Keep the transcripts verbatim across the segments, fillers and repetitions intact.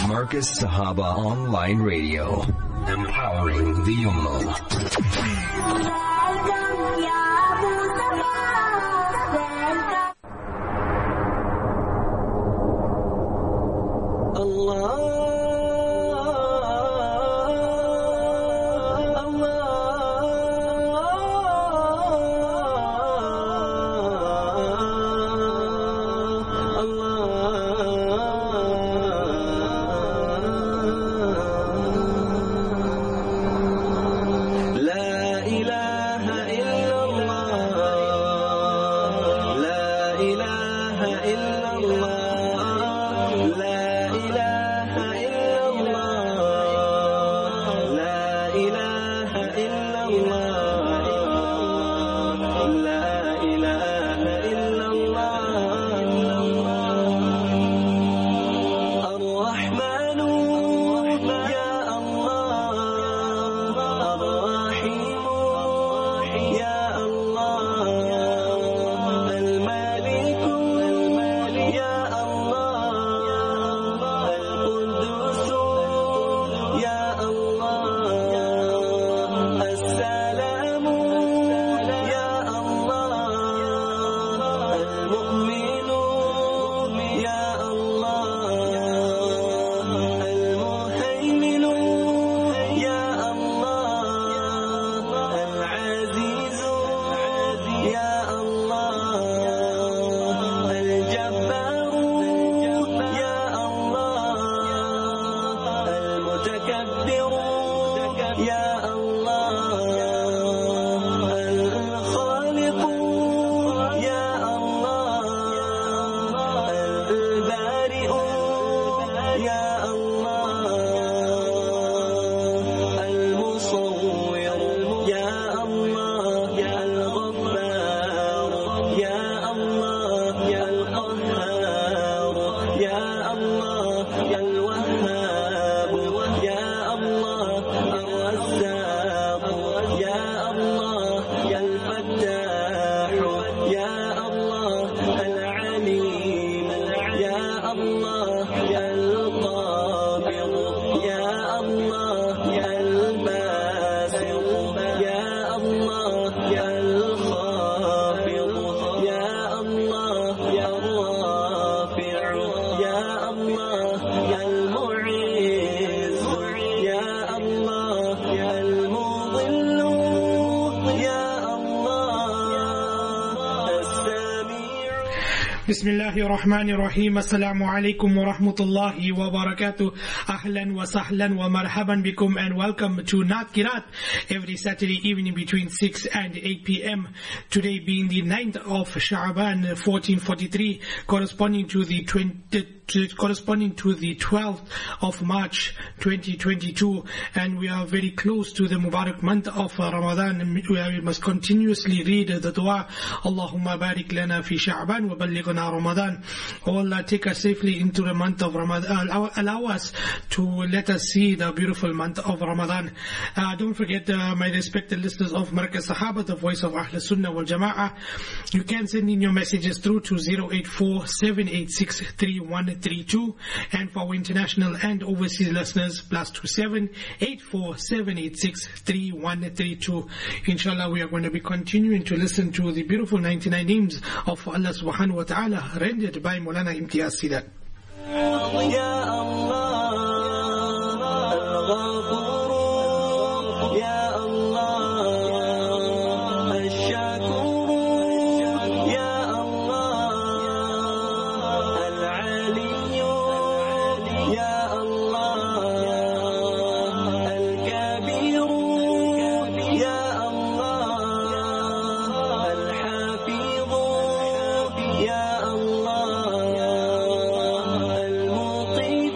Marcus Sahaba Online Radio, empowering the Ummah. Bismillahirrahmanirrahim. Assalamu alaikum wa rahmatullahi wa barakatuh. Ahlan wa sahlan wa marhaban bikum, and welcome to Naat Kirat every Saturday evening between six and eight p m Today being the ninth of Sha'ban fourteen forty-three, corresponding to the twentieth corresponding to the twelfth of March twenty twenty-two, and we are very close to the Mubarak month of Ramadan, where we must continuously read the dua, Allahumma barik lana fi Sha'ban wa ballighna Ramadan. Oh Allah, take us safely into the month of Ramadan, allow, allow us to let us see the beautiful month of Ramadan. Uh, don't forget, uh, my respected listeners of Markaz Sahaba, the voice of Ahl Sunnah wal Jama'ah, you can send in your messages through to zero eight four seven eight six three one three two, and for our international and overseas listeners, plus two seven eight four seven eight six three one three two. Inshallah, we are going to be continuing to listen to the beautiful ninety-nine names of Allah subhanahu wa ta'ala, rendered by Maulana Imtiaz Sidat. Ya Allah, المطيع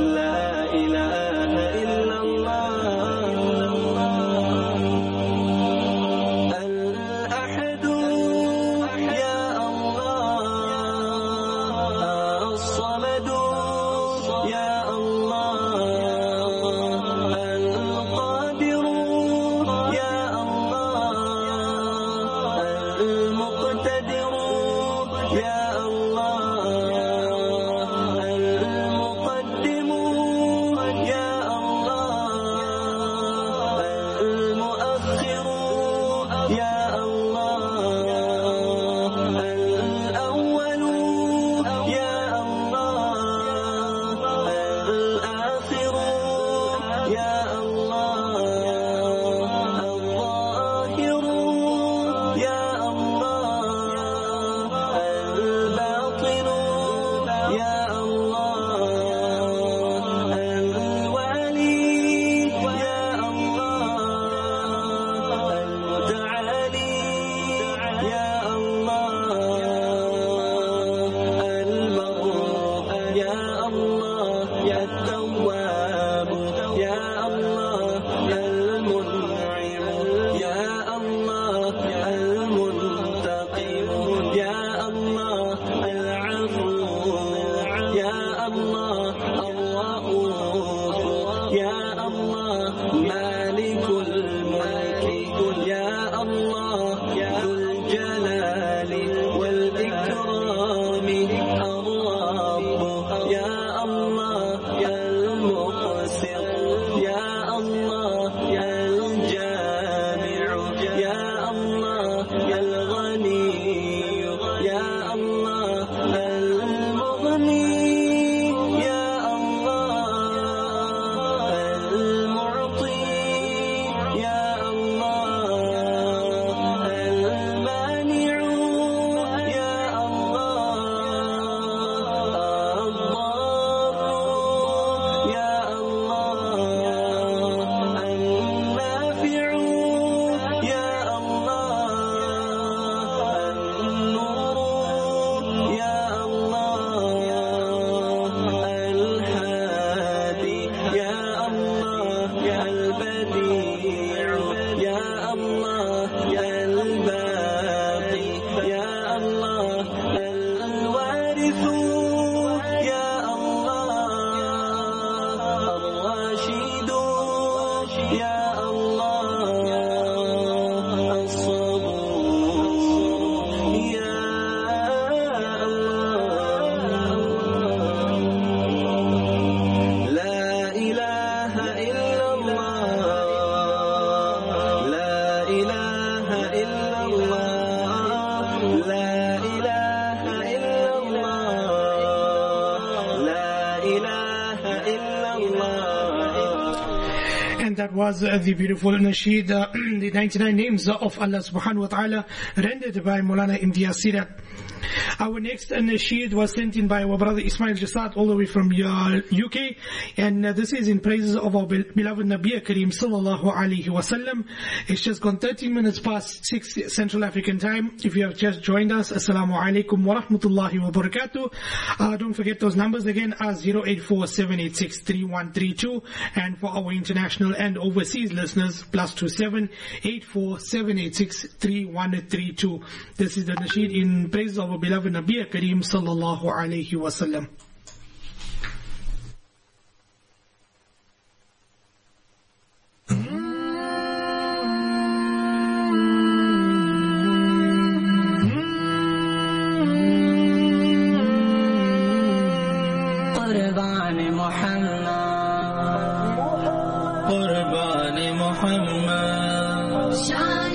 That was uh, the beautiful nasheed, uh, the ninety-nine names of Allah subhanahu wa ta'ala, rendered by Maulana Imtiaz Sirat. Our next nasheed was sent in by our brother Ismail Jasad all the way from uh, U K, and uh, this is in praises of our beloved Nabi Kareem sallallahu alaihi wasallam. It's just gone thirteen minutes past six Central African time. If you have just joined us, Assalamu alaikum wa rahmatullahi wa barakatuh. Uh, don't forget those numbers again are zero eight four seven eight six three one three two, and for our international and overseas listeners, plus two seven eight four seven eight six three one three two. This is the nasheed in praise of our beloved Nabi Kareem sallallahu alayhi wa sallam. Qurban Muhammad, Qurban Muhammad, Shan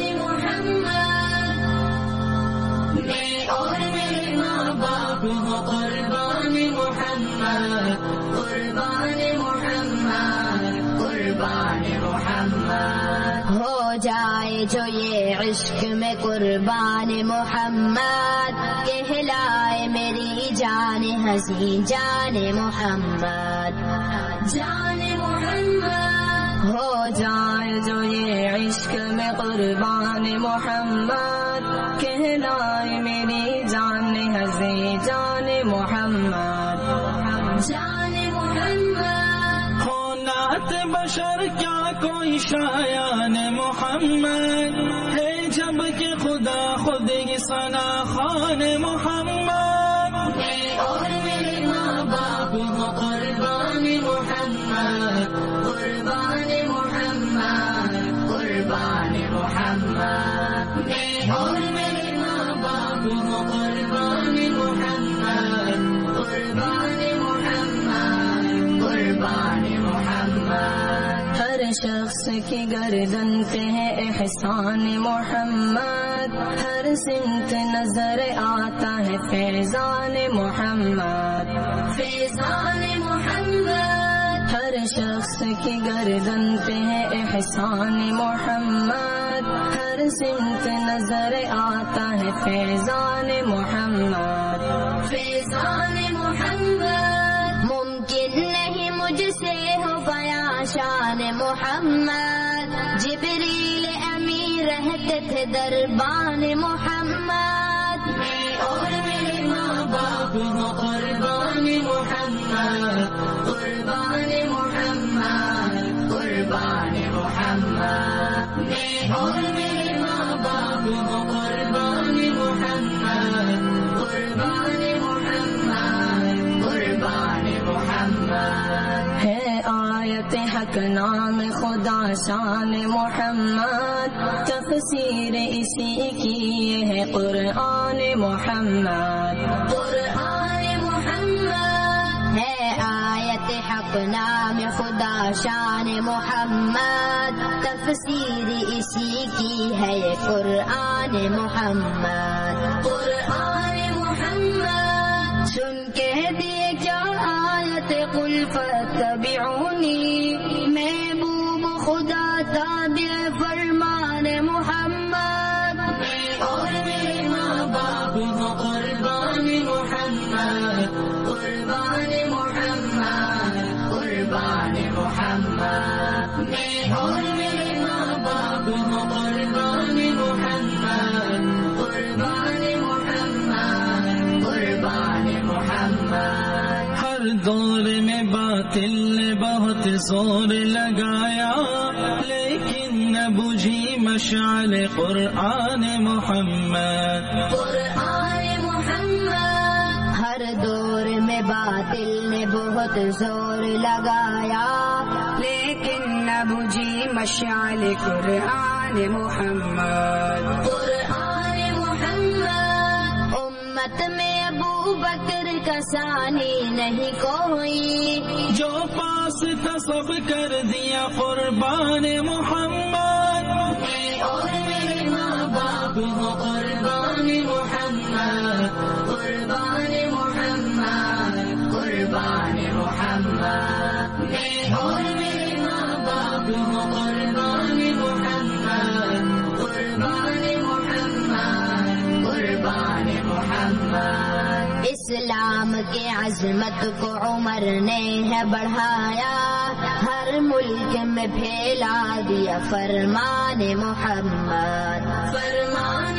Muhammad, me aur mere maa baap ho Qurban Muhammad, Qurban Muhammad, Qurban Muhammad. Ho jaye jo ye ishq mein Qurban Muhammad, कहलाए मेरी जान हसी जान मोहम्मद, जान मोहम्मद. हो जाए जो ये इश्क में कुर्बान मोहम्मद, कहलाए मेरी जान हसी जान मोहम्मद, जान मोहम्मद. بشر کیا کوئی شایان محمد ہے جب کہ خدا خود ہی ثنا خوان محمد اور میرے ماں باپ ہو قربان محمد قربان محمد قربان محمد اور میرے ماں باپ ہو قربان محمد قربان محمد قربان محمد ہر شخص کی گردن پہ ہے احسان محمد ہر سمت نظر آتا ہے فیضان محمد فیضان محمد ہر شخص کی گردن پہ ہے احسان محمد ہر سمت نظر آتا ہے فیضان محمد فیضان محمد ممکن نہیں مجھ سے ہو گیا شان محمد جبریل امی رہتے تھے دربان محمد اور میرے ماں باپ ہو قربان محمد قربان محمد قربان محمد اور میرے ماں باپ ہو قربان محمد قربان محمد قربان محمد ہے آیت حق نام خدا شان محمد تفسیر اسی کی یہ ہے قرآن محمد قرآن محمد ہے آیت حق نام خدا شان محمد تفسیر اسی کی ہے یہ قرآن محمد قرآن محمد سن کے دیے کیا آیت قل فاتبعونی محبوب خدا تابع فرمان محمد اور میرے ماں باپ ہو قربان محمد قربان محمد قربان محمد اور میرے ماں باپ ہو قربان محمد قربان محمد قربان محمد ہر دور میں باطل نے بہت زور لگایا لیکن نہ بجھی مشعل قرآن محمد قرآن محمد ہر دور میں باطل نے بہت زور لگایا لیکن نہ بجھی مشعل قرآن محمد قرآن محمد امت میں ابو بکر کا ثانی نہیں کوئی جو پاس تھا سب کر دیا قربان محمد اور میرے ماں باپ ہو قربان محمد قربان محمد قربان محمد اور میرے ماں باپ ہو قربان محمد قربان محمد قربان محمد اسلام کے عظمت کو عمر نے ہے بڑھایا ہر ملک میں پھیلا دیا فرمان محمد فرمان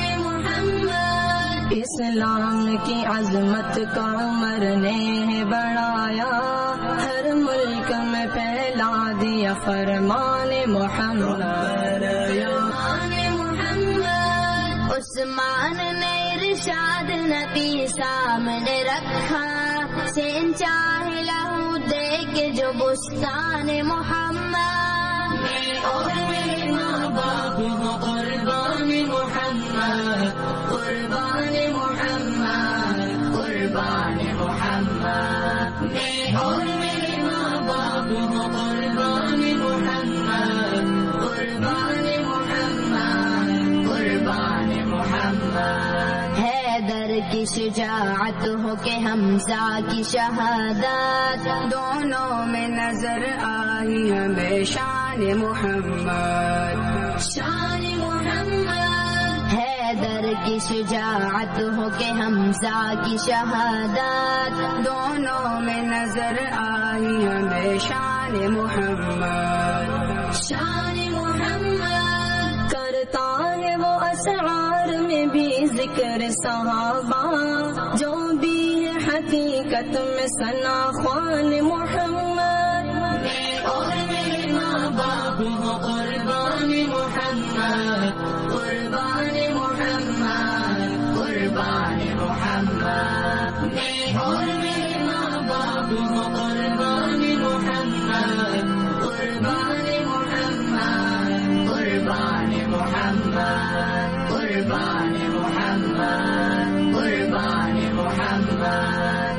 محمد اسلام کی عظمت کا عمر نے بڑھایا ہر ملک میں پھیلا دیا فرمان محمد فرمان محمد عثمان نے ارشاد نبی سامنے رکھا سین چاہے لہو دے کے جو بستان محمد اور میرے ماں باپ ہو قربان محمد قربان محمد قربان محمد اور میرے ماں باپ ہو قربان محمد قربان محمد قربان محمد حیدر کی شجاعت ہو کہ حمزہ کی شہادت دونوں میں نظر آئی ہمیں شان محمد شان محمد حیدر کی شجاعت ہو کہ حمزہ کی شہادت دونوں میں نظر آئی ہمیں شان محمد شان محمد کرتا ہے وہ اسرار میں بھی ذکر صحابہ جو بھی ہے حقیقت میں ثنا خوان محمد اور میرے ماں बाबू हो कुर्बान मोहम्मद कुर्बान मोहम्मद कुर्बान मोहम्मद मैं और मेरे माँ बाबू हो कुर्बान मोहम्मद कुर्बान मोहम्मद कुर्बान मोहम्मद कुर्बान मोहम्मद कुर्बान Mohammad.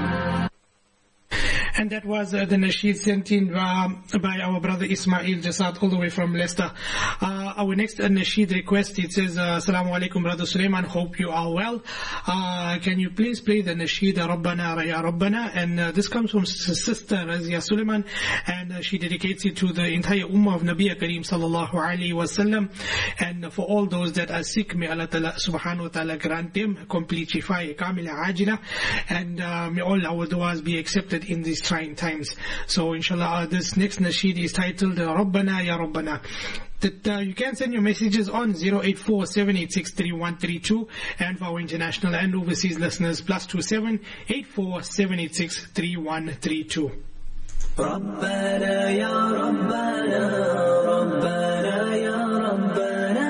And that was uh, the nasheed sent in uh, by our brother Ismail Jasad all the way from Leicester. Uh, our next uh, nasheed request, it says, uh, Assalamu alaikum brother Sulaiman, hope you are well. Uh, can you please play the nasheed Rabbana Ya Rabbana? And uh, this comes from sister Razia Sulaiman, and uh, she dedicates it to the entire ummah of Nabi Kareem sallallahu alaihi wasallam, and for all those that are sick, may Allah ta'ala, subhanahu wa ta'ala grant them complete shifa kamila ajila, and uh, may all our du'as be accepted in these trying times. So inshallah, uh, this next nasheed is titled Rabbana Ya Rabbana. That uh, you can send your messages on zero eight four seven eight six three one three two, and for our international and overseas listeners, plus two seven eight four seven eight six three one three two. Rabbana ya Rabbana, Rabbana ya Rabbana,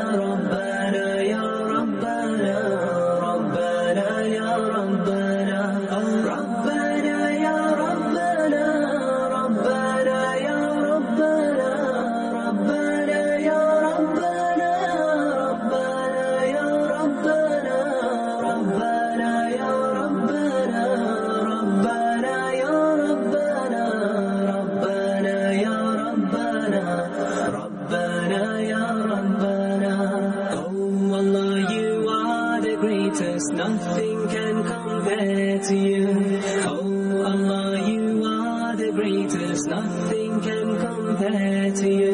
Rabbana ya Rabbana, Rabbana ya Rabbana, Rabbana ya Rabbana, Rabbana ya Rabbana, Rabbana ya Rabbana, Rabbana ya Rabbana, Rabbana ya Rabbana, Rabbana ya Rabbana, Rabbana ya Rabbana, Rabbana ya Rabbana. Oh Allah, you are the greatest, nothing can compare to you. Oh Allah, you are the greatest, nothing can compare to you.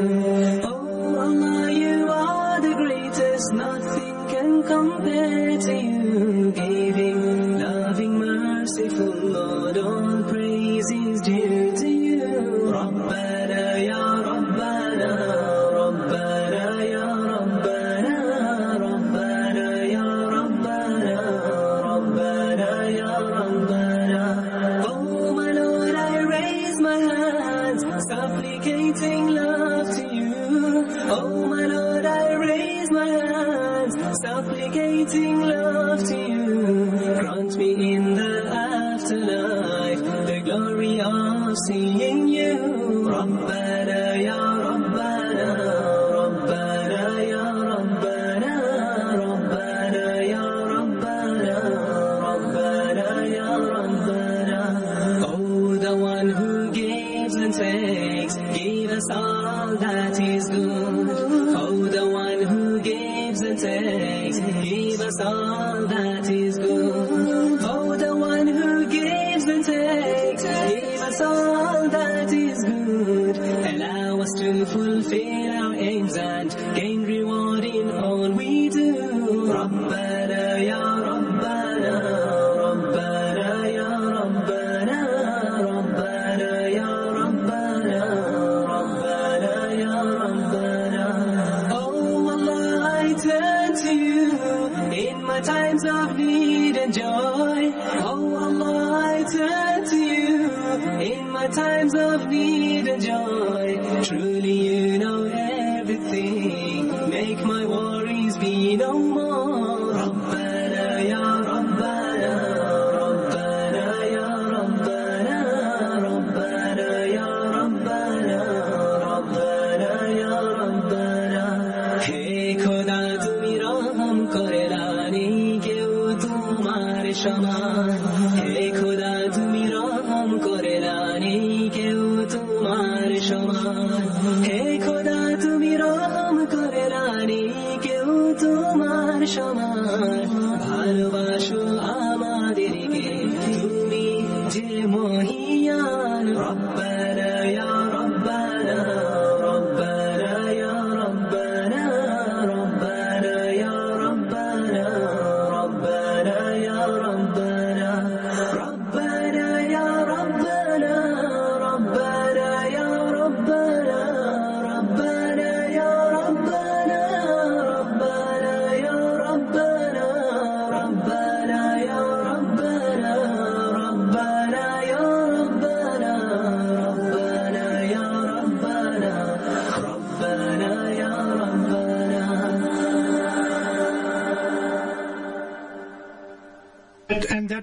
Oh Allah, you are the greatest, nothing can compare to you. Giving, loving, merciful Lord, all praise is due to you. Rabbana ya Rabbana, Rabbana ya Rabbana, Rabbana ya Rabbana, Rabbana ya Rabbana. Oh my Lord, I raise my hands, supplicating love to you. Oh my Lord, I raise my hands, supplicating love to you. Grant me in the afterlife the glory of seeing you. Rabbana ya Rabbana, Rabbana ya Rabbana, Rabbana ya Rabbana, Rabbana ya Rabbana. Oh, the one who gives and takes, give us all that is good. Oh, the one who gives and takes, give us all that is good. Oh, the one who gives and takes, give us all that is good. Allow us to fulfill our aims and gain reward in all we do. Rabbana ya Rabbana, Rabbana ya Rabbana, Rabbana ya Rabbana, Rabbana ya Rabbana. Oh Allah, I turn to you in my times of need and joy. Oh Allah, I turn to you in my times of need and joy. Truly you know everything, make my worries be no more. Rabbana ya Rabbana, Rabbana ya Rabbana, Rabbana ya Rabbana, Rabbana ya Rabbana. Hey Khuda, tumi rahm kore lani keu tumhare shaman. Hey Khuda, tumi rahm kore lani keu tumhare shaman. Hey Khuda, tumi rahm kore lani keu tumhare shaman.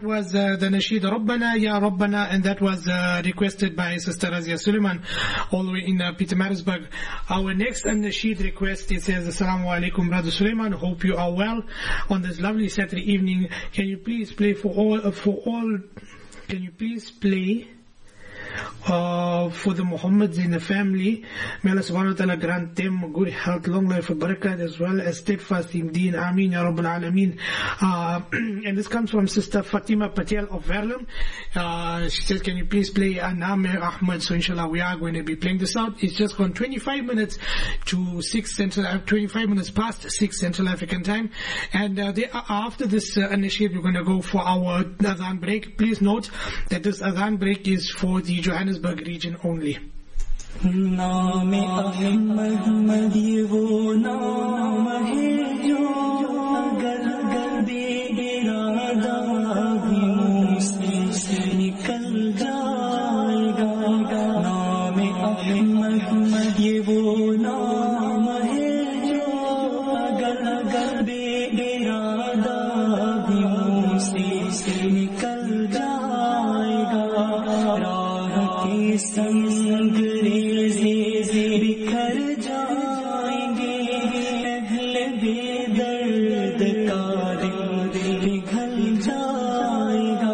that was uh, the Nasheed Rabbana Ya Rabbana, and that was uh, requested by Sister Razia Suleiman all the way in uh, Pietermaritzburg. Our next Nasheed request, it says, Assalamu alaikum Brother Suleiman, hope you are well on this lovely Saturday evening. Can you please play for all, uh, for all, can you please play Uh, for the Muhammads in the family? May Allah subhanahu wa ta'ala grant them good health, long life, and barakat, as well as steadfast in deen. Ameen Ya Rabbal Alameen. Uh, and this comes from Sister Fatima Patel of Verulam. Uh, she says, can you please play Aname Ahmad? So inshallah we are going to be playing this out. It's just gone twenty-five minutes to six Central, uh, twenty-five minutes past six Central African time. And uh, they, uh, after this uh, initiative, we're going to go for our Adhan break. Please note that this Adhan break is for the Johannesburg region only. نام احمد یہ وہ نام ہے جو اگر اگر بے ارادہ بھی منہ سے نکل جائے گا. نام احمد یہ وہ نام ہے جو اگر اگر بے ارادہ بھی منہ سے نکل جائے گا. راہ کی سنگ ریزے بکھر جائیں گے، اہل بے درد کا دل پگھل جائے گا.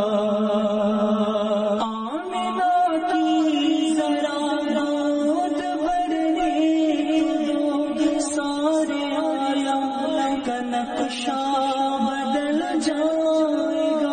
آمنہ کی ذرا گود بھرنے دو، سارے عالم کا نقشہ بدل جائے گا.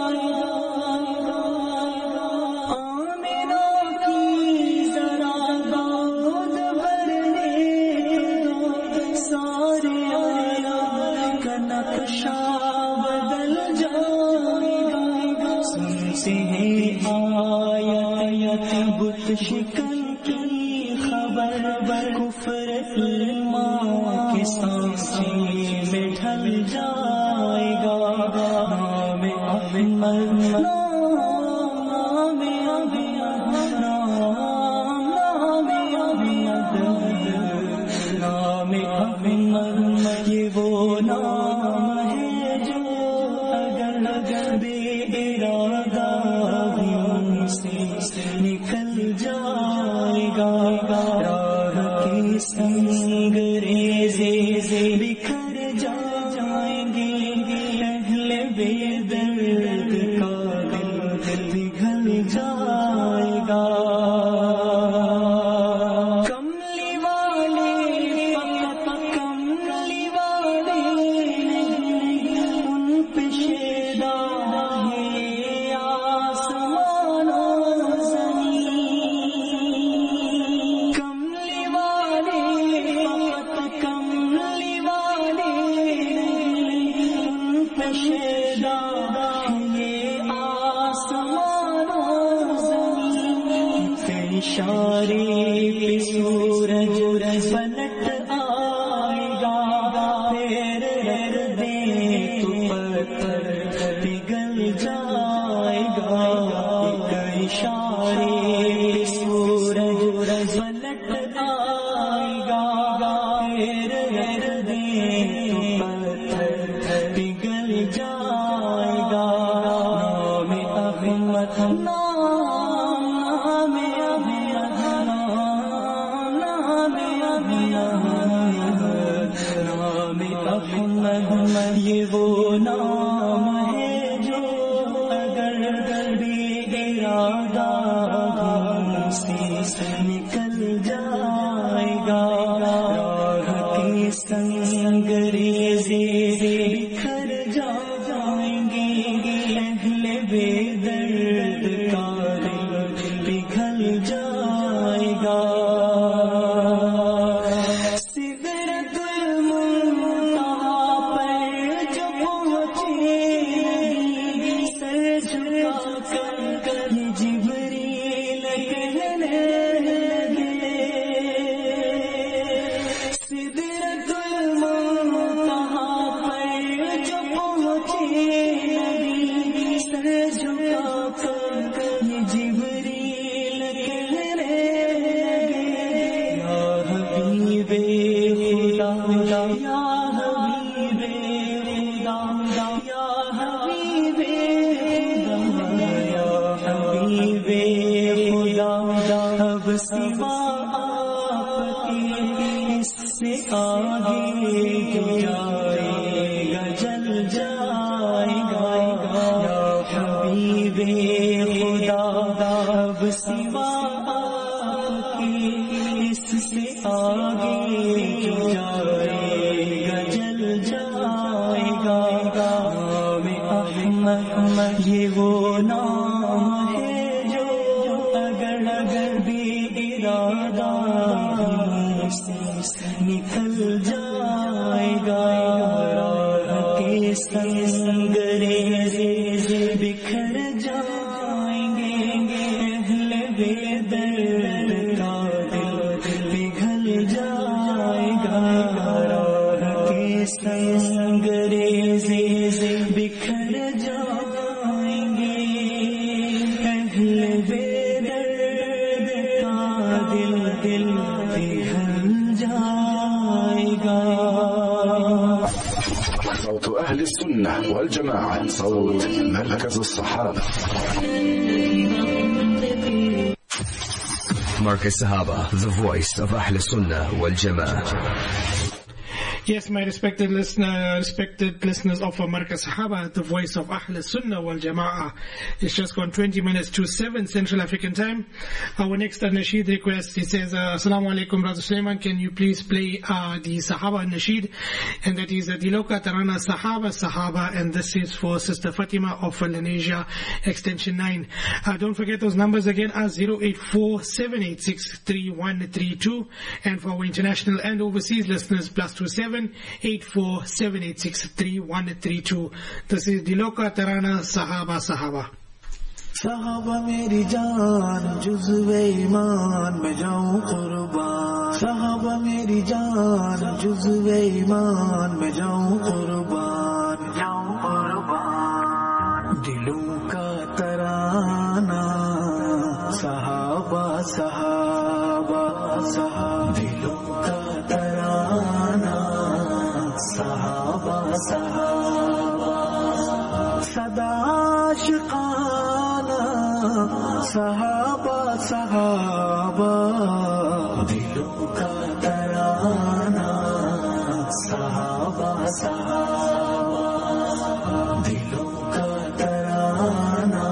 بت شکن کی خبر کفر ایمان کے سانچے میں ڈھل جائے گا. نام احمد نام احمد نام احمد نام احمد یہ وہ نام ہے جو اگر اگر بے ارادہ بھی ان سے نکل جائے گا. راہ کے سنگ ریزے بکھر جائیں گے، اہل بے درد کا دل پگھل جائے گا. کملی والے فقط کملی والے ان پہ شیدا ہے آسمان و زمین. کملی والے فقط کملی والے ان پہ شیدا ہے آسمان و زمین. اشارے پہ سورج پلٹ آئے گا، پھر دے تو پتھر پگھل جائے گا. ایک اشارے پہ سورج پلٹ آئے گا، پھر دے تو پتھر پگھل جائے گا. نام احمد یہ وہ نام ہے جو اگر بے ارادہ بھی سے نکل جائے گا. راہ کے سنگ ریزے بکھر جائیں گے، اہل بے درد کا دل پگھل جائے گا. یا حبیب اب سوا آپ کے اس سے آگے جو جائے گا جل جائے گا یا حبیب خدا اب سوا آپ کے اس سے آگے جو جائے گا جل جائے گا نام احمد یہ وہ نام ہے جو اگر اگر بھی ارادہ نکل جائے گا راہ کے سنگ ریز بکھر جائیں گے اہل بے درد کا دل پگھل جائے گا راہ کے سنگ ریز بکھر جائیں گے اہل بے درد کا دل دل پگھل جائے گا. صوت أهل السنة والجماعة صوت مركز الصحابة. Markaz Sahaba, the voice of Ahl Sunnah wal Jama'ah. Yes, my respected listener, respected listeners of Markaz Sahaba, the voice of Ahl Sunnah wal Jama'ah. It's just gone twenty minutes to seven Central African time. Our next uh, Nasheed request, he says, uh, Assalamu alaikum, Brother Sulaiman, can you please play uh, the Sahaba Nasheed? And that is uh, Diloka Tarana Sahaba Sahaba, and this is for Sister Fatima of Lenasia, extension nine. Uh, don't forget those numbers again are zero eight four, seven eight six, three one three two, and for our international and overseas listeners, plus two seven eight four seven eight six three one three two. This is Diloka Tarana Sahaba Sahaba. صحابہ میری جان جزو ایمان میں جاؤں قربان صحابہ میری جان جزو ایمان میں جاؤں قربان جاؤں قربان دلوں کا ترانہ صحابہ صحابہ صحابہ دلوں کا ترانہ صحابہ صحابہ صدا عاشقانہ صحابہ صحابہ دلوں کا ترانہ صحابہ صحابہ دلوں کا ترانہ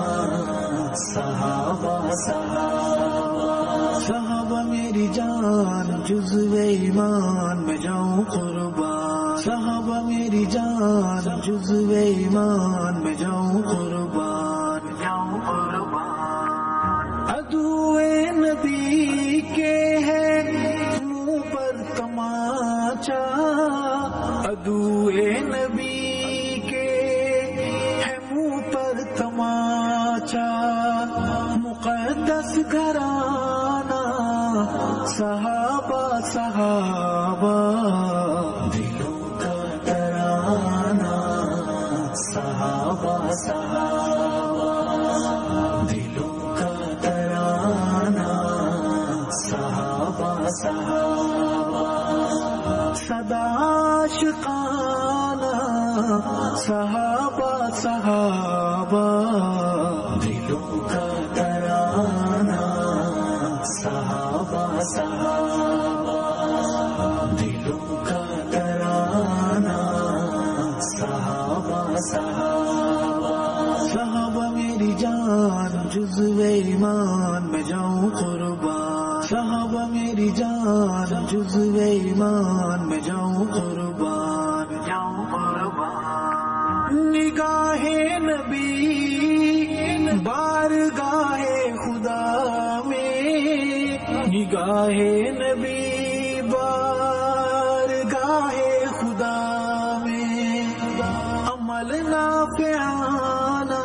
صحابہ صحابہ صحابہ میری جان جزو ایمان میں جاؤں قربان صحابہ میری جان جزو ایمان میں جاؤں قربان جاؤں قربان عدو نبی کے ہے منہ پر تماچا عدو نبی کے ہے منہ پر تماچا مقدس گھرانہ صحابہ صحابہ دلوں کا ترانہ صحابہ صحابہ دلوں کا ترانہ صحابہ صحابہ صدا عاشقانہ صحابہ صحابہ دلوں کا ترانہ صحابہ صحابہ دلوں کا ترانہ صحابہ صحابہ صحابہ میری جان جزو ایمان میں جاؤں قربان صحابہ میری جان جزو ایمان میں جاؤں قربان جاؤں قربان نگاہ نبی بارگاہ خدا میں نگاہ نبی بارگاہ خدا میں عمل نافعانہ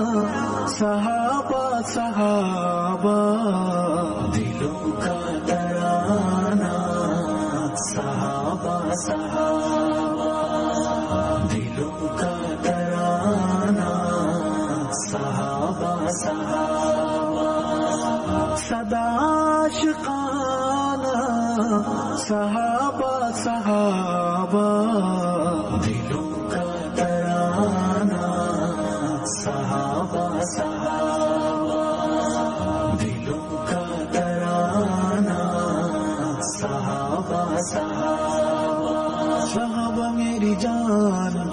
صحابہ صحابہ دلوں کا ترانہ صحابہ صحابہ دلوں کا ترانہ صحابہ صحابہ صدا عاشقانہ صحابہ صحابہ دلوں کا ترانہ صحابہ صحابہ دلوں کا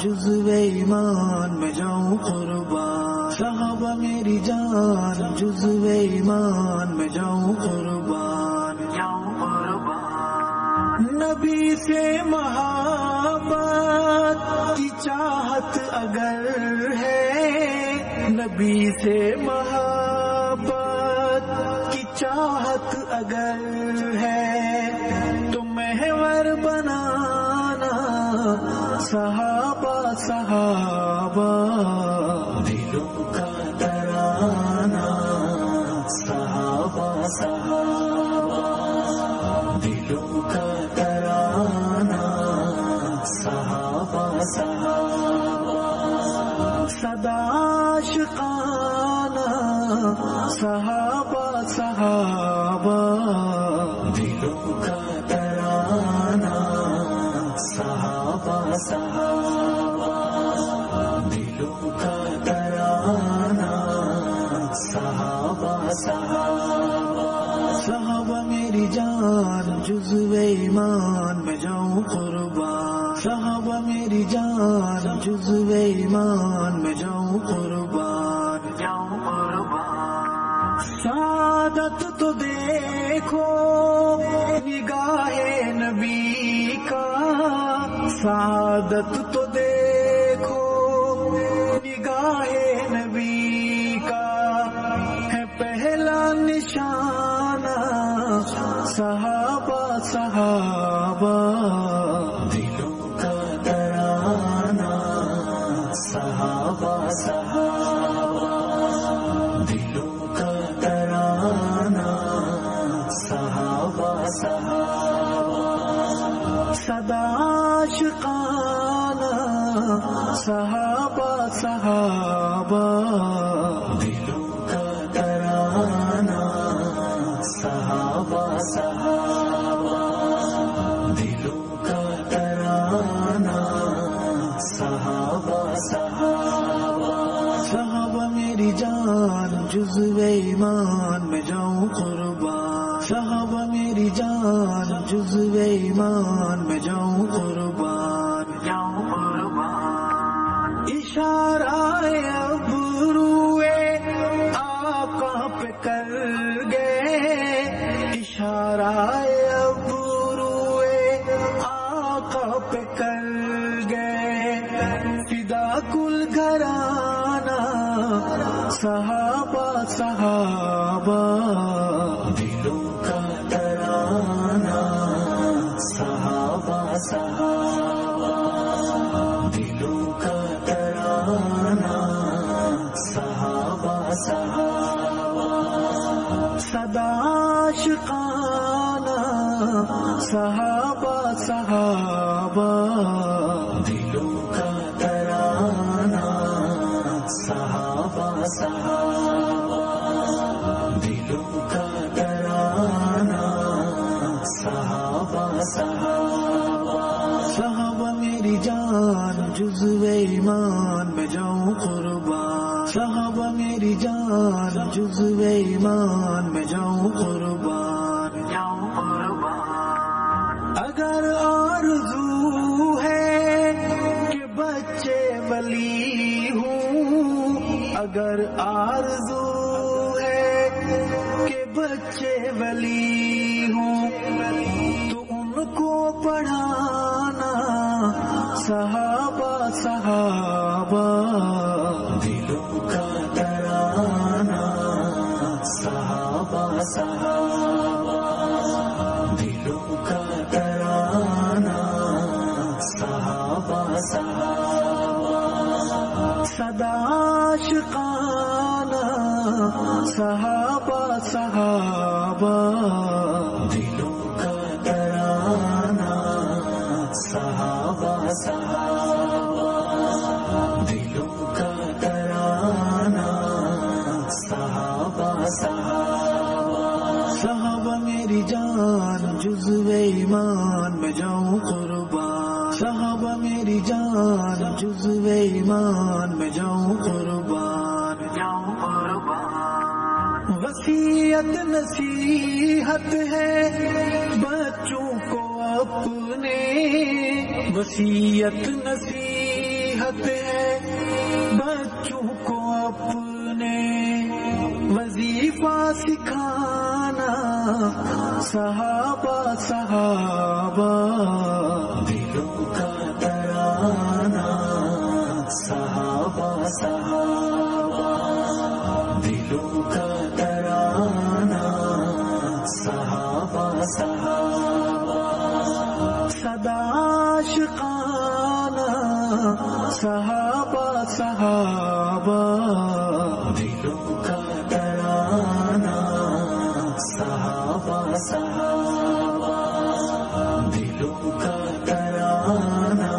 جزو ایمان میں جاؤں قربان، صحابہ میری جان جزو ایمان میں جاؤں قربان، جاؤں قربان۔ نبی سے محبت کی چاہت اگر ہے، نبی سے محبت کی چاہت اگر ہے، تو محور بنانا صحابہ صحابہ، دلوں کا ترانہ صحابہ صحابہ، دلوں کا ترانہ صحابہ صحابہ، صدا عاشقانہ صحابہ صحابہ، دلوں کا ترانہ صحابہ صحابہ، دلوں کا ترانہ صحابہ صحابہ، صحابہ میری جان جزو ایمان میں جاؤں قربان، صحابہ میری جان جزو ایمان میں جاؤں قربان، جاؤں قربان۔ سعادت تو دیکھو نگاہ نبی کا، سعادت تو دیکھو نگاہ نبی کا، ہے پہلا نشانہ صحابہ صحابہ، دلوں کا ترانہ صحابہ صحابہ، دلوں کا ترانہ صحابہ صحابہ، صدا عاشقانہ صحابہ صحابہ، دلوں کا ترانہ صحابہ صحابہ، دلوں کا ترانہ صحابہ صحابہ، صحابہ میری جان جزو ایمان میں جاؤں قربان، صحابہ میری جان جزو ایمان میں جاؤں قربان، جاؤں قربان۔ اشارہ ابروئے آقا پہ کر گئے، اشارہ ابروئے آقا پہ کر گئے، فدا کل گھرانہ صحابہ صحابہ، دلوں کا ترانہ صحابہ صحابہ، دلوں کا ترانہ صحابہ صحابہ، صدا عاشقانہ صحابہ صحابہ، دلوں کا ترانہ صحابہ صحابہ، دلوں کا ترانہ صحابہ صحابہ، صحابہ میری جان جزو ایمان میں جاؤں قربان، صحابہ میری جان جزو ایمان میں جاؤں قربان، جاؤں قربان۔ اگر آرزو ہے کہ بچے ولی ہوں، اگر آرزو ہے کہ بچے ولی ہوں، تو ان کو پڑھانا صحابہ صحابہ، دلوں کا ترانہ صحابہ صحابہ، دلوں کا ترانہ صحابہ صحابہ، صدا عاشقانہ صحابہ صحابہ، دلوں کا ترانہ صحابہ صحابہ، دلوں کا ترانہ صحابہ صحابہ، صحابہ میری جان جزو ایمان میں جاؤں قربان، صحابہ میری جان جزو ایمان میں جاؤں قربان، جاؤں قربان۔ وصیت نصیحت ہے بچوں کو اپنے، وصیت نصیحت نصیحت ہے بچوں کو اپنے وظیفہ سکھانا صحابہ صحابہ دلوں کا ترانہ صحابہ صحابہ دلوں کا ترانہ صحابہ صحابہ صدا عاشقانہ صحابہ صحابہ دلوں کا ترانہ صحابہ صحابہ دلوں کا ترانہ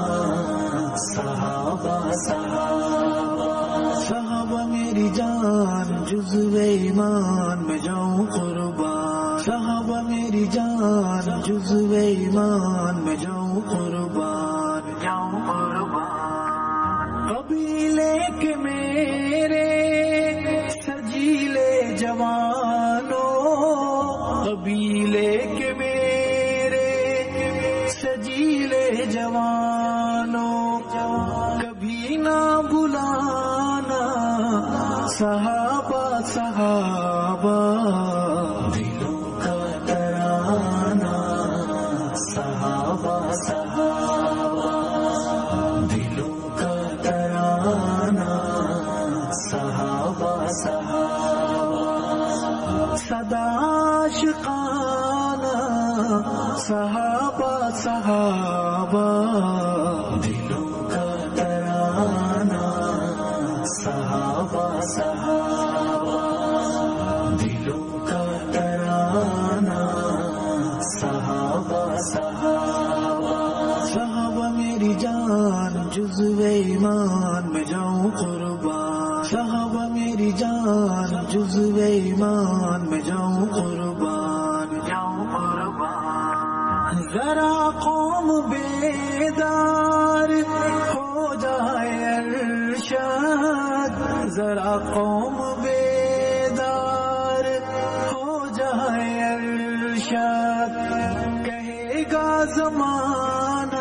صحابہ صحابہ صحابہ میری جان جزو ایمان میں جاؤں قربان صحابہ میری جان جزو ایمان میں جاؤں قربان جاؤں قربان قبیلے کے میرے سجیلے جوانوں قبیلے کے میرے سجیلے جوانوں کبھی نہ بلانا صحابہ صحابہ دلوں کا ترانہ صحابہ صحابہ دلوں کا ترانہ صحابہ صحابہ صدا عاشقانہ صحابہ صحابہ دلوں کا ترانہ صحابہ صحابہ دلوں کا ترانہ صحابہ صحابہ صحابہ میری جان جزو ایمان میں جاؤں قربان صحابہ میری جان جزو ایمان میں جاؤں قربان جاؤں قربان ذرا قوم بیدار ہو جائے ارشاد ذرا قوم بیدار ہو جائے ارشاد کہے گا زمانہ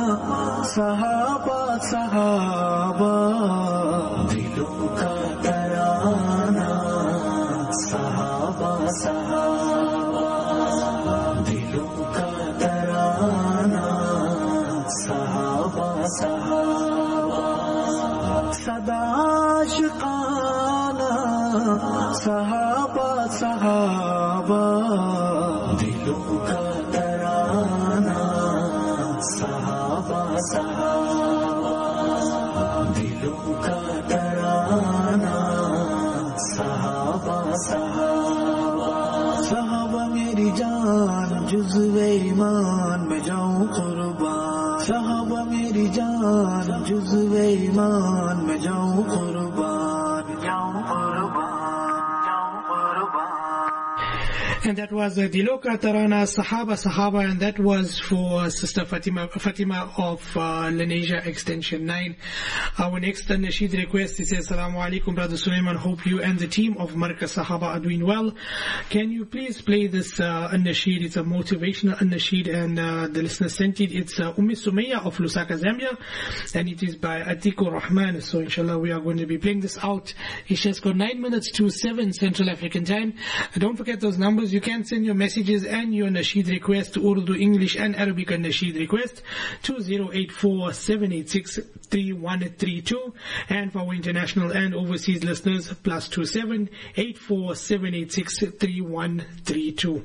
صحابہ صحابہ دلوں کا ترانہ صحابہ صحابہ دلوں کا ترانہ صحابہ صحابہ صدا عاشقانہ صحابہ صحابہ دلوں کا ترانہ صحابہ صحابہ دلوں کا ترانہ صحابہ صحابہ صحابہ میری جان جزو ایمان میں جاؤں قربان صحابہ میری جان جزو ایمان میں جاؤں قربان جاؤں قربان جاؤں قربان. And that was uh, Diloka Tarana Sahaba Sahaba, and that was for uh, Sister Fatima Fatima of uh, Lenasia Extension nine. Our next uh, Nasheed request, it says, Assalamu alaikum Brother Sulaiman, hope you and the team of Markaz Sahaba are doing well. Can you please play this uh, Nasheed? It's a motivational Nasheed, and uh, the listener sent it. It's uh, Ummi Sumaya of Lusaka, Zambia, and it is by Atikur Rahman. So inshallah we are going to be playing this out. It's just got nine minutes to seven Central African time. Don't forget those numbers. You can send your messages and your Nasheed request to Urdu, English and Arabic and Nasheed request to zero eight four seven eight six three one three two, and for our international and overseas listeners, plus two seven eight four seven eight six three one three two.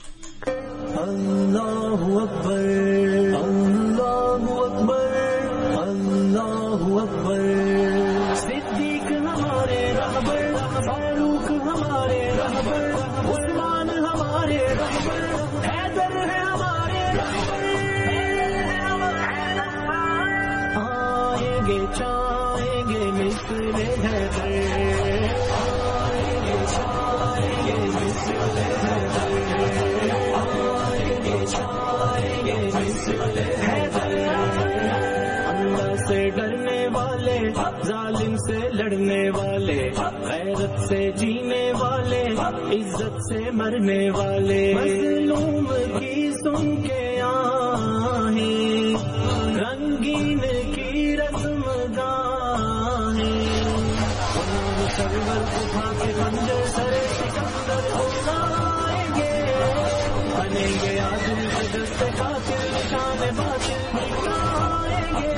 Allahu Akbar, Allahu Akbar, Allahu Akbar. Siddiq hamare rahbar, Farooq hamare rahbar, Usman hamare rahbar, Haidar hai hamare rahbar. Aayenge chayenge misle Haidar, aayenge chayenge misle Haidar. اللہ سے ڈرنے والے, ظالم سے لڑنے والے, غیرت سے جینے والے, عزت سے مرنے والے, مظلوم کی سن کے آہیں, رنگین کی رسم اٹھا کے خنجر سرے سکندر اٹھائیں گے بنیں گے عادل کے دست قاتل نشان باطل مٹائیں گے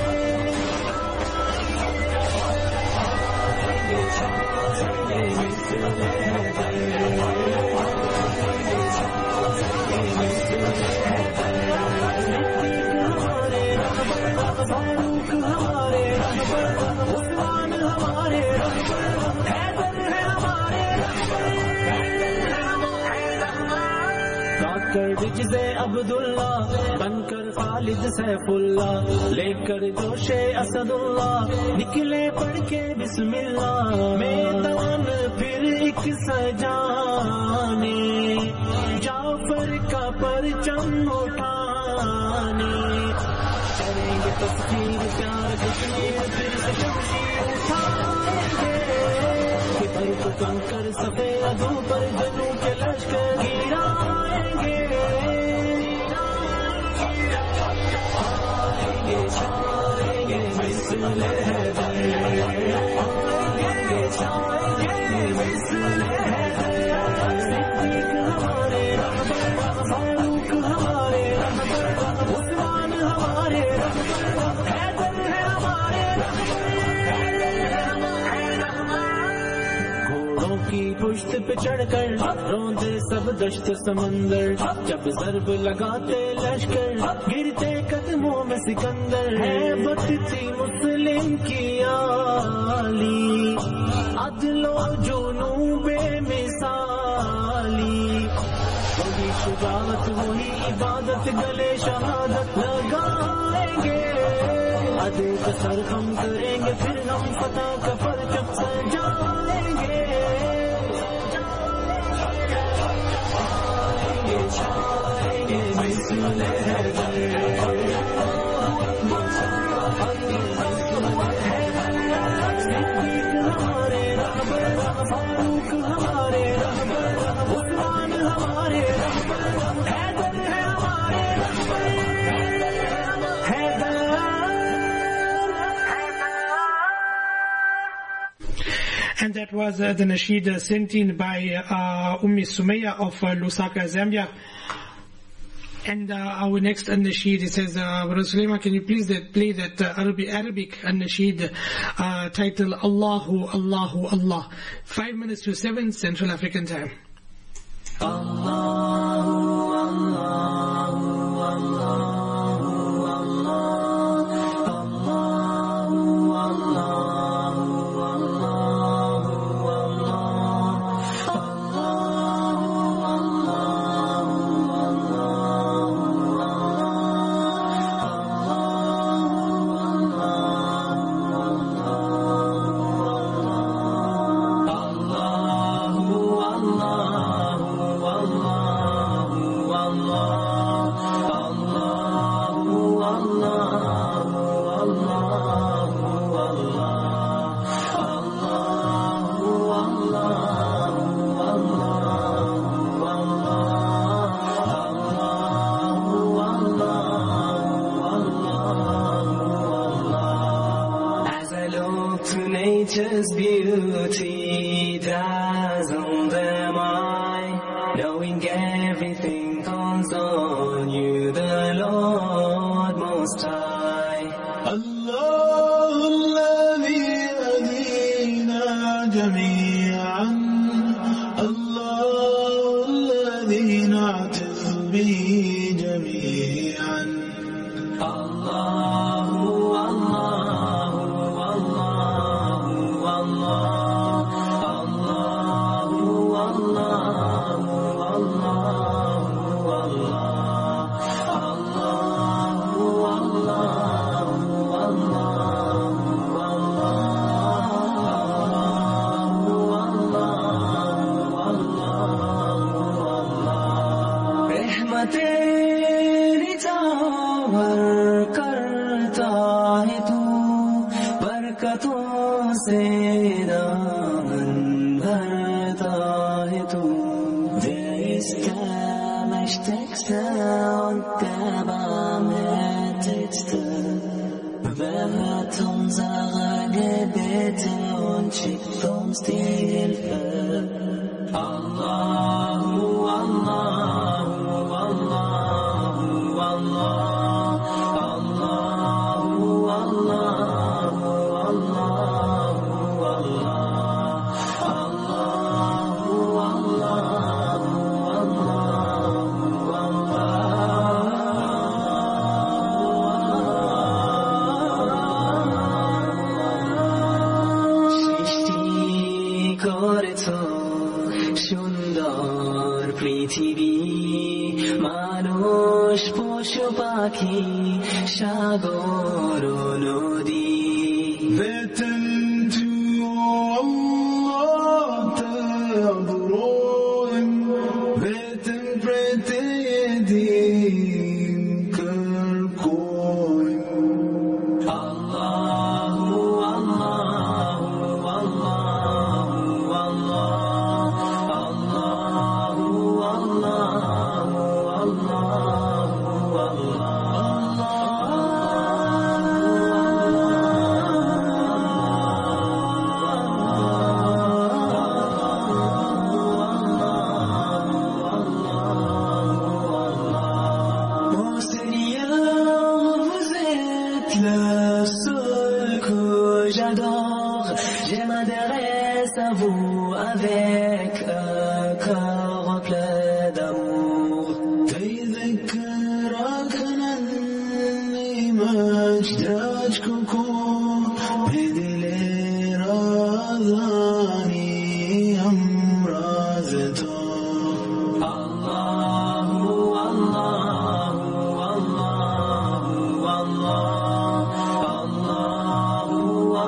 جزے عبداللہ بن کر خالد سیف اللہ لے کر جوش اسد اللہ نکلے پڑھ کے بسم اللہ میدان پھر ایک سجانے جعفر کا پرچم اٹھانے کریں گے تسخیر پیار کشمیر پھر سے شمشیر اٹھائیں گے کہ پر کو کنکر سفید ادو پر جنو کے لشکر گرائیں گے چھائیں گے مثل حیدر آئیں گے چھائیں گے مثل حیدر صدیق ہمارے رہبر فاروق ہمارے رہبر عثمان ہمارے رہبر حیدر ہے ہمارے گھوڑوں کی پشت پہ چڑھ کر روندے سب دشت سمندر جب ضرب لگاتے لشکر گرتے قدموں میں سکندر ہے بت تھی مسلم کی آلی عدل و جنو بے مثالی وہی شجاعت وہی عبادت گلے شہادت لگائیں گے ادے کا سر ہم کریں گے پھر ہم فتح کا پرچم سجائیں گے چھائیں گے مثل حیدر صدیق ہمارے رہبر فاروق ہمارے رہبر عثمان ہمارے رہبر حیدر ہے ہمارے رہبر Haider. And that was uh, the nasheed uh, sent in by uh, Ummi Sumaya of uh, Lusaka, Zambia. And uh, our next uh, nasheed, it says, uh, Rasulullah, can you please uh, play that uh, Arabic, Arabic uh, nasheed uh, titled Allahu, Allahu, Allah. Five minutes to seven Central African time. Allahu, Allahu, Allahu, Allahu, Allahu. Nature's beauty dazzle them eye, knowing everything comes on you, the Lord Most High. الله الذي هدينا جميعا، الله الذي نعتز به جميعا. الله تیری چاور کرتا ہے تو برکتوں سے دامن بھرتا ہے تو. There is damage takes down Kaaba methods to Wer hat unsere Gebete und schickt uns die Hilfe? Allahu, Allahu, Allahu, Allah, Allahu, Allahu, Allahu, Allah, Allahu, পৃথিবী মানুষ পশু পাখি সাগর নদী Bitten to Allah ta'buruhim Bitten pretending kerkoim Allahu, Allahu, Allahu, Je m'adresse à vous avec un cœur plein d'amour. تذكرك أنني مجدجكم بدل رضاني أمراضته Allahu, Allahu, Allahu, Allahu,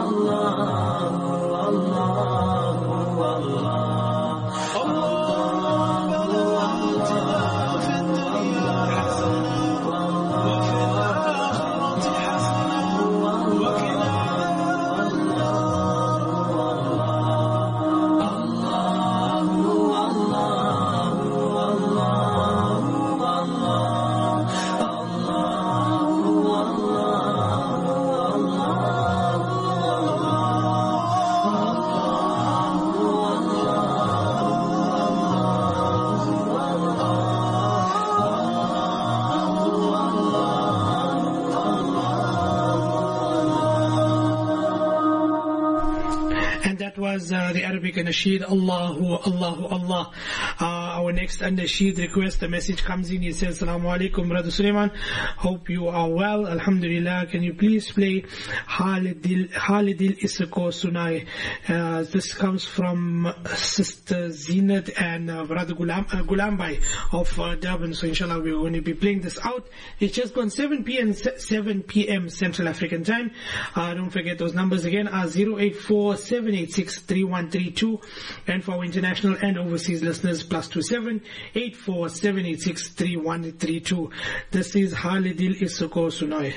was uh, the Arabic nasheed, Allahu, Allahu, Allah. Uh, our next nasheed request, the message comes in, he says, Assalamu alaikum, Brother Sulaiman. Hope you are well, Alhamdulillah. Can you please play Halidil, Halidil Isako Sunai? Uh, this comes from Sister Zinat and uh, Brother Gulam, uh, Gulam Bhai of uh, Durban. So inshallah we're going to be playing this out. It's just gone seven p.m. seven p.m. Central African time. Uh, don't forget those numbers again are zero eight four seven eight six three one three two, and for our international and overseas listeners plus two seven eight four seven eight six three one three two. This is Halidil Isako Sunai.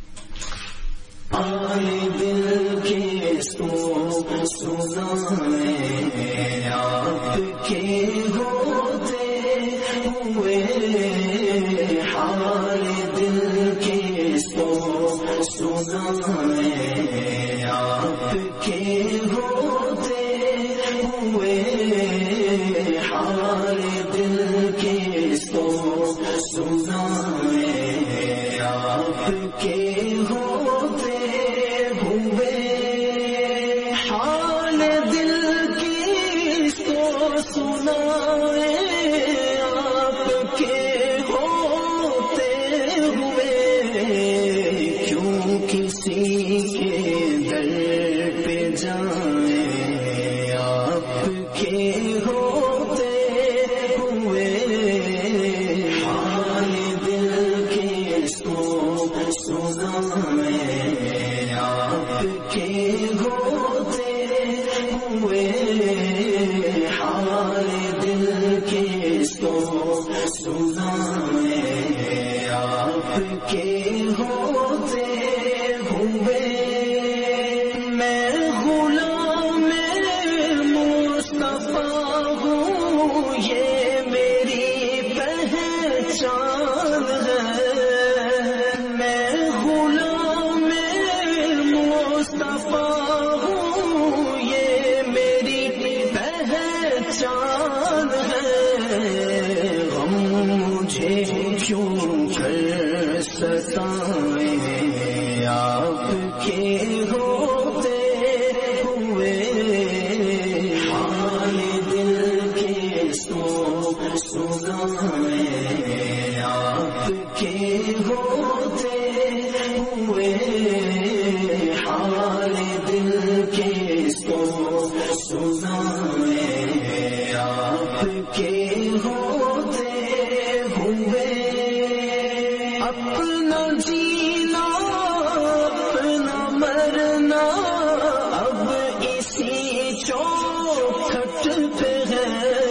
دل کے سنائے آپ کے ہوتے ہوئے حال دل کے سنائے آپ کے ہوتے ہوئے حال دل کے سنائے آپ کے ہوتے حال دل کی تو سنائے آپ کے ہوتے ہوئے کیوں کسی کے در پہ جائیں آپ کے ہوتے ہوئے حال دل کی تو سنائے آپ کے ہوتے ہوئے حال دل کے تو سنائے آپ کے ہوتے ہوئے میں غلام مصطفیٰ ہوں یہ میری پہچان ہے میں غلام مجھے کیوں کر ستائیں آپ کے ہوتے ہوئے حال دل کے سو سنائیں آپ کے ہوتے ہوئے حال دل کے سو سنائیں آپ کے ہوتے ہوئے اپنا جینا اپنا مرنا اب اسی چوکھٹ پہ ہے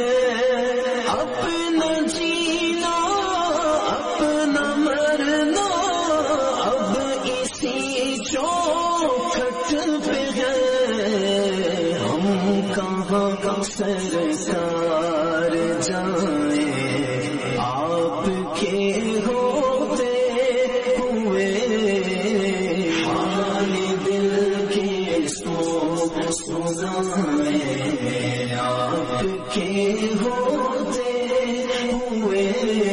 اپنا جینا اپنا مرنا اب اسی چوکھٹ پہ ہے ہم کہاں سرکار جائیں آپ کے ہوتے ہوئے حال دل کے سو سنائیں آپ کے ہوتے ہوئے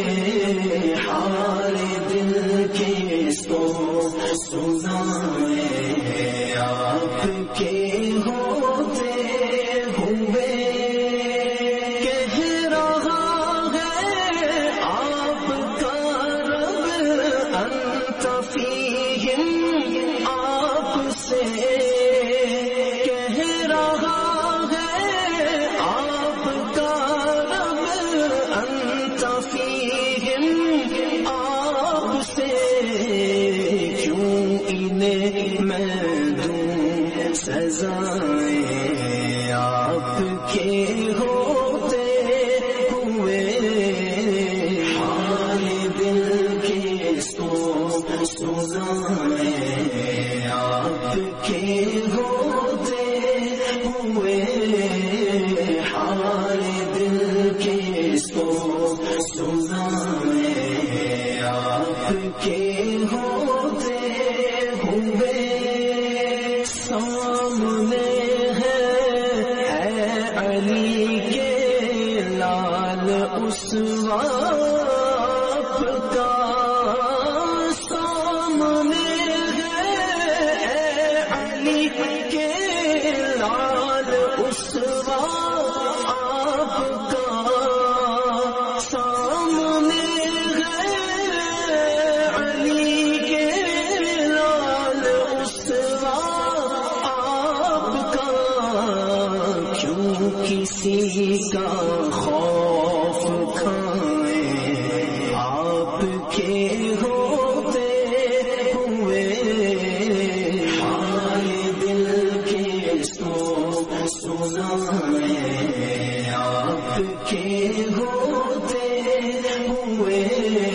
حال دل کے سو سنائیں آپ کے ہوتے ہوئے کہہ رہا ہے آپ کا رب انت فیہم آپ سے کہہ رہا ہے آپ کا رب انت فیہم آپ سے کیوں انہیں میں دوں سزائیں آپ کے ہوتے ہوئے حال دل کے سو سنائیں آپ کے ہوتے ہوئے حال دل کے سو سنائیں آپ کے ہوتے ہوئے سامنے ہے اے علی کے لال اسوا آپ کا سامنے ہے اے علی کے لال اسوا آپ کا سامنے ہے علی کے لال اسوا کیوں کسی کا خوف کھائیں آپ کے ہوتے ہوئے حال دل کے سو سنائیں آپ کے ہوتے ہوئے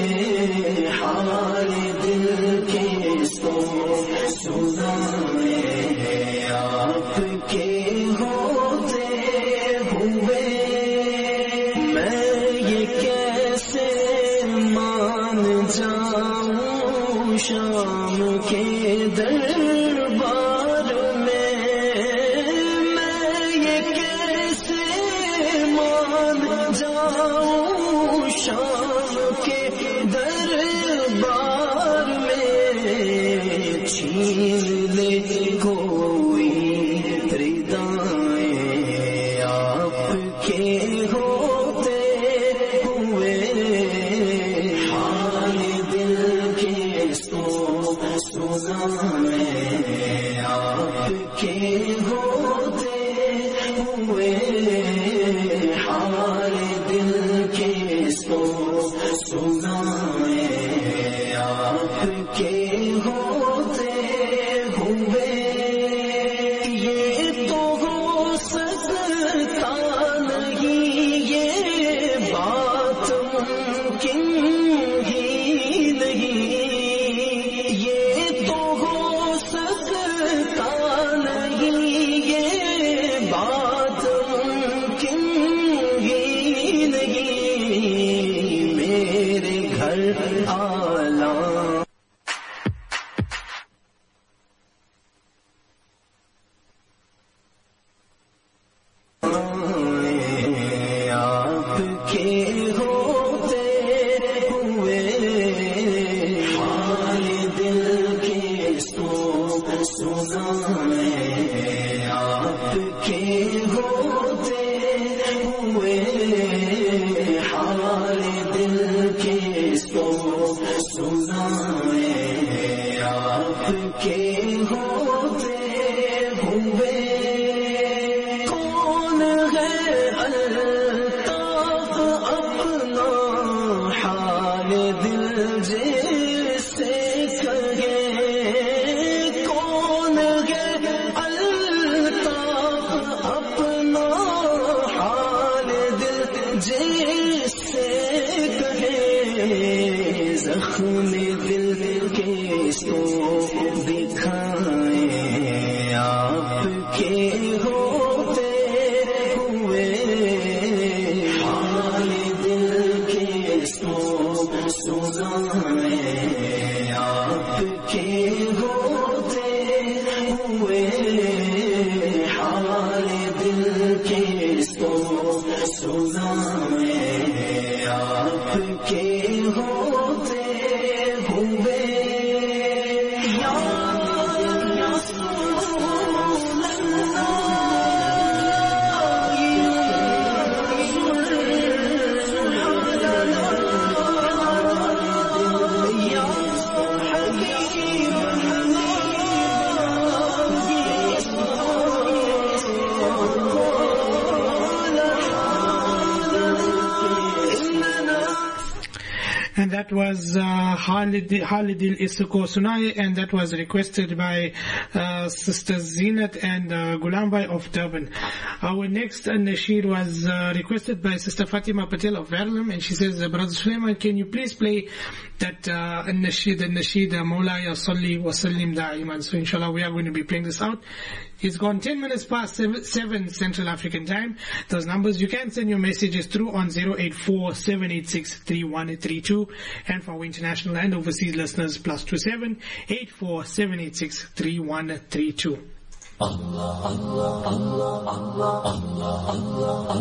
حال دل کے سو سنائیں آپ کے ہوتے ہوئے میں یہ کیسے مان جاؤں شام کے دربار میں میں یہ کیسے مان جاؤں شام کے دربار میں چھین لے کوئی ردائیں آپ کے ہوتے ہوئے حال دل کے سو سنائیں آپ کے ہوتے ہوئے حال دل کے سو سنائیں آپ کے ہوتے ہوئے یہ تو ہو سکتا نہیں یہ بات ممکن ہی نہیں یہ تو ہو سکتا نہیں یہ بات ممکن ہی نہیں میرے گھر آلہ सुनाए आपके होते हुए कौन है अल्ताफ अपना हाल दिल जैसे कहे कौन है अल्ताफ अपना हाल दिल जैसे कहे जख्म दिल के सो दिखाए आपके होते हुए हाल दिल के सो सुनाए आपके होते हुए हाल दिल के सो सुनाए आपके होते हुए And that was uh, Halidil Isuko Sunai, and that was requested by uh, Sisters Zinat and uh, Gulambai of Durban. Our next uh, nasheed was uh, requested by Sister Fatima Patel of Verulam, and she says, uh, Brother Sulaiman, can you please play that uh, nasheed, the nasheed, uh, Mawlaya Salli wa Sallim Da'iman. So inshallah we are going to be playing this out. It's gone ten minutes past seven, seven Central African time. Those numbers, you can send your messages through on zero eight four, seven eight six, three one three two. And for our international and overseas listeners, plus two seven, eight four, seven eight six, three one three two. Allah, Allah, Allah, Allah, Allah, Allah.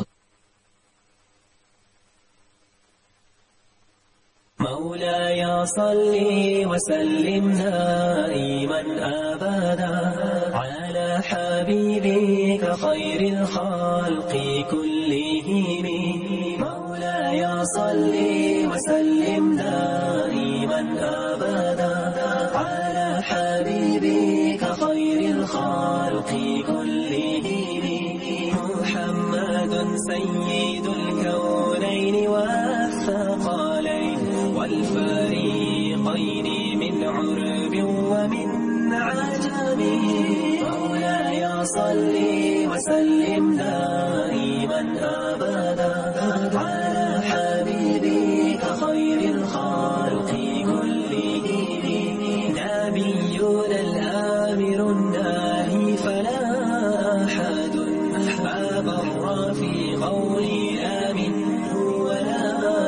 مولاي صل وسلم دائما أبدا على حبيبك خير الخلق كلهم مولاي صل وسلم دائما أبدا على حبيبك خير الخلق كلهم محمد سيد الكونين والثقلين والفريقين من عرب ومن عجم مولاي صل وسلم دائما أبدا على حبيبك خير الخلق كلهم نبينا الآمر الناهي فلا أحد أبر في قولي آمن ولا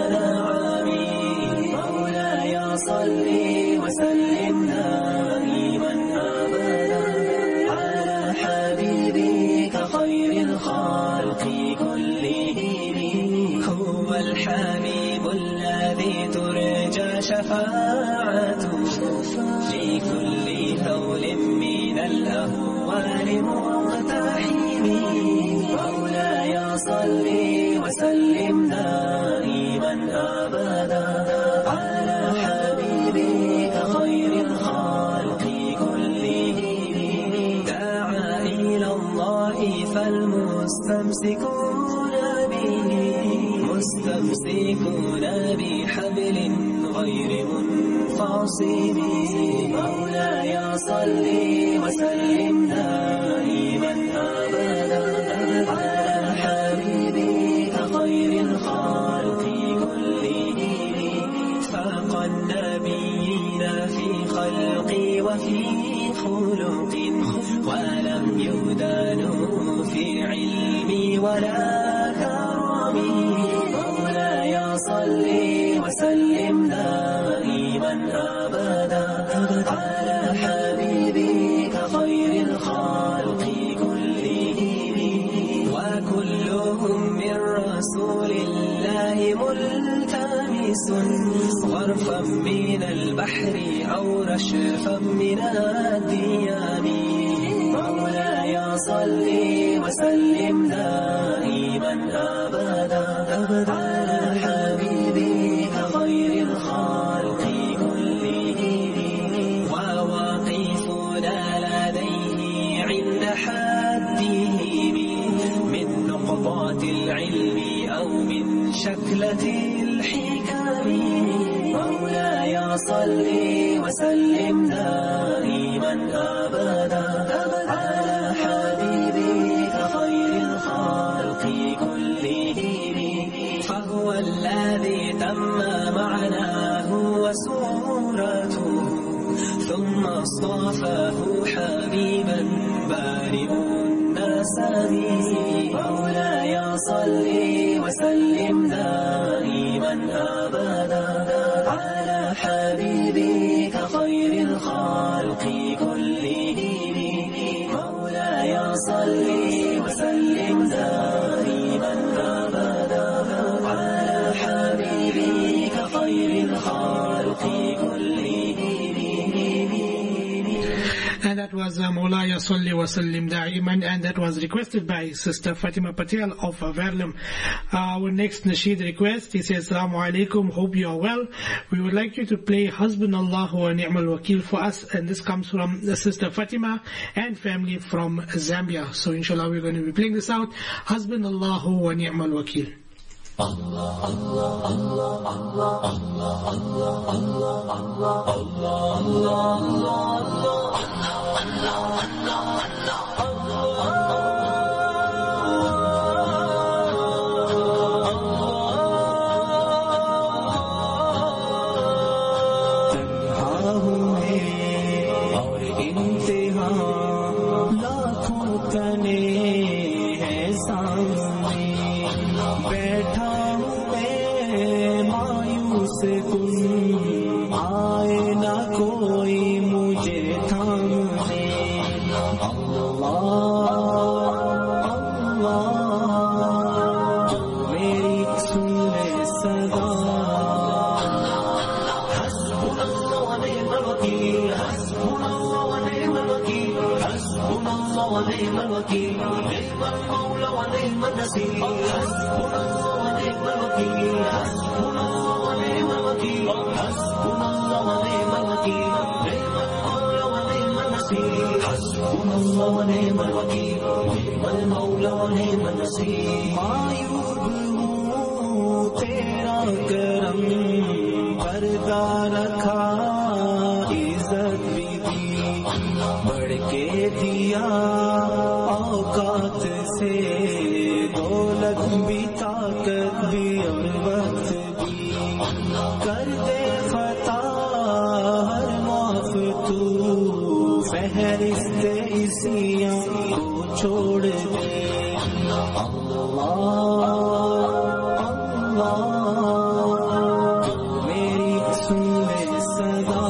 صل وسلم دائما أبدا على حبيبك خير الخلق كلهم هو الحبيب الذي ترجى شفاعته في كل هول من الأهوال مقتحم مولاي صل وسلم دائما أبدا على حبيبك خير الخلق كلهم دعا إلى الله فالمستمسكون به مستمسكون بحبل غير منفصل مولاي صل وسلم دائما أبدا على حبيبك خير الخلق كلهم فاق النبيين في خلق وفي خلق ولم يدانوا في علم ولا كرم مولاي صل وسلم دائما أبدا على حبيبك خير الخلق كلهم وكلهم من رسول الله ملتمس غرفا من البحر أو رشفا من الديام مولاي صل وسلم دائما أبدا على حبيبك خير الخلق صل وسلم دائما أبدا على حبيبك خير الخلق كلهم فهو الذي تم معناه وسورته ثم اصطفاه حبيبا بارئ النسب مولاي صل وسلم دائما أبدا على حبيبك خير الخلق كلهم مولاي صل وسلم دائما أبدا على حبيبك خير الخلق كلهم. And that was uh, Mawlaya Salli wa Sallim Da'iman, and that was requested by Sister Fatima Patel of Verlem. Uh, our next nasheed request, he says, Assalamu alaikum, hope you are well. We would like you to play Hasbunallahu wa ni'mal wakil for us, and this comes from the Sister Fatima and family from Zambia. So inshallah we're going to be playing this out. Hasbunallahu wa ni'mal wakil. Allah, Allah, Allah, Allah, Allah, Allah, Allah, Allah, Allah, Allah, تنہا ہوں میں اور انتہا لاکھوں تنے ہے سامنے بیٹھا ہوں میں مایوس کن آئے نہ کوئی مجھے تھامنے اللہ اللہ تو میری سن لے صدا حسبنا اللہ و نعم الوکیل حسبنا اللہ و نعم الوکیل حسبنا اللہ و نعم الوکیل نعم المولى ونعم النصير حسبنا الله ونعم الوكيل حسبنا الله ونعم الوكيل حسبنا الله ونعم الوكيل نعم المولى ونعم النصير حسبنا الله ونعم الوكيل نعم المولى ونعم النصير معیوب ہوں تیرا کرم پردہ رکھا عزت بھی دی بڑھ کے دیا اوقات سے دولت بھی طاقت بھی اور وقت بھی کر دے خطا ہر معاف تو فہرست اسیاں کو چھوڑ دے اللہ اللہ تو میری سن لے صدا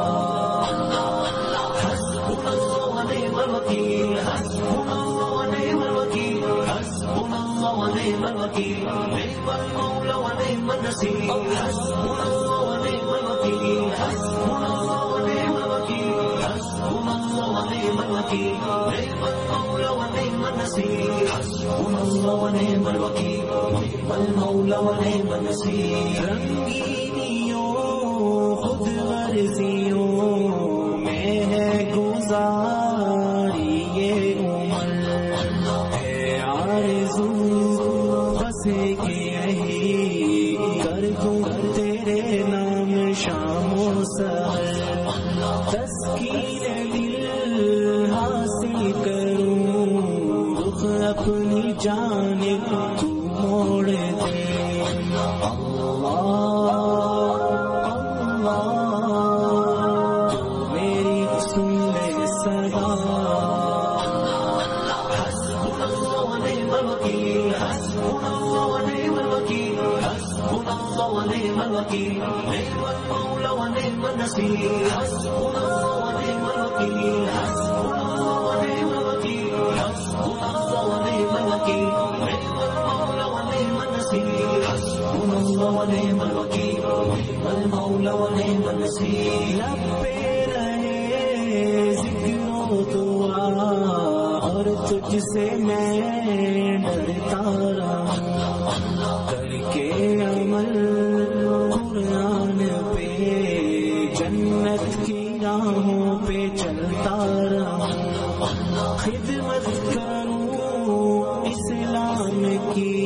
حسبنا اللہ ونعم الوکیل حسبنا اللہ ونعم الوکیل حسبنا اللہ ونعم الوکیل نعم المولى ونعم النصير حسبنا اللہ ونعم الوکیل حسبنا اللہ ونعم الوکیل حسبنا اللہ ونعم الوکیل نعم المولى ونعم النصير حسبنا اللہ ونعم الوکیل نعم المولى ونعم النصير رنگینیوں خود غرضیوں میں ہے گزاری یہ عمر ہے آرزو بس ایک یہی کر دوں تیرے نام شام و سحر تسکین دل حاصل کروں رخ اپنی جانب تو موڑ دے اللہ اللہ تو میری سن لے صدا حسبنا اللہ ونعم الوکیل حسبنا اللہ ونعم الوکیل حسبنا اللہ ونعم الوکیل نعم المولى ونعم النصير حسبنا اللہ ونعم الوکیل حسبنا اللہ ونعم الوکیل حسبنا اللہ ونعم الوکیل نعم المولى ونعم النصير حسبنا اللہ ونعم الوکیل نعم المولى ونعم النصير لب پہ رہے ذکر و دعا اور تجھ سے میں ڈرتا رہا کر کے عمل قرآن پہ جنت کی راہوں پہ چلتا رہا خدمت کروں اسلام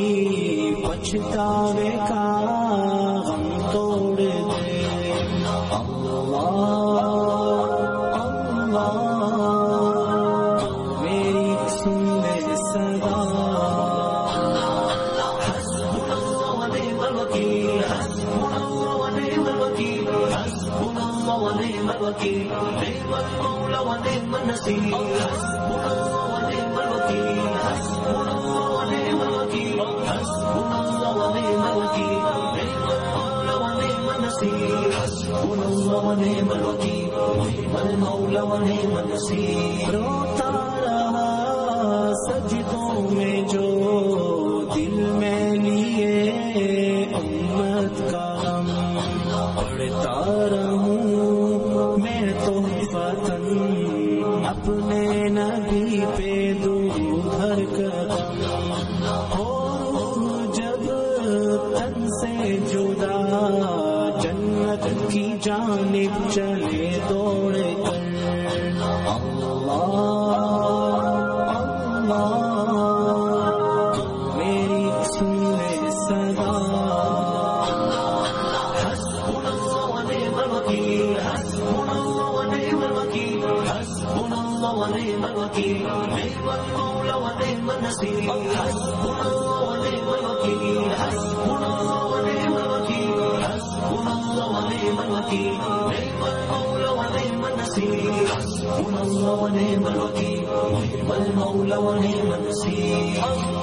کی پچھتاوے کا غم توڑ دے روتا رہا سجدوں میں جو دل میں لیے امت کا غم پڑھتا رہوں میں تو فتن اپنے نبی پہ دوں ہر قدم ہو جب تن سے جدا جنت کی جانب چلے دوڑ کر اللہ اللہ میری سن لے صدا حسبنا اللہ ونعم الوکیل حسبنا اللہ ونعم الوکیل حسبنا اللہ ونعم الوکیل نعم المولى ونعم النصير حسبنا الله ونعم الوكيل حسبنا الله ونعم الوكيل حسبنا الله ونعم الوكيل نعم المولى ونعم النصير حسبنا الله ونعم الوكيل نعم المولى ونعم النصير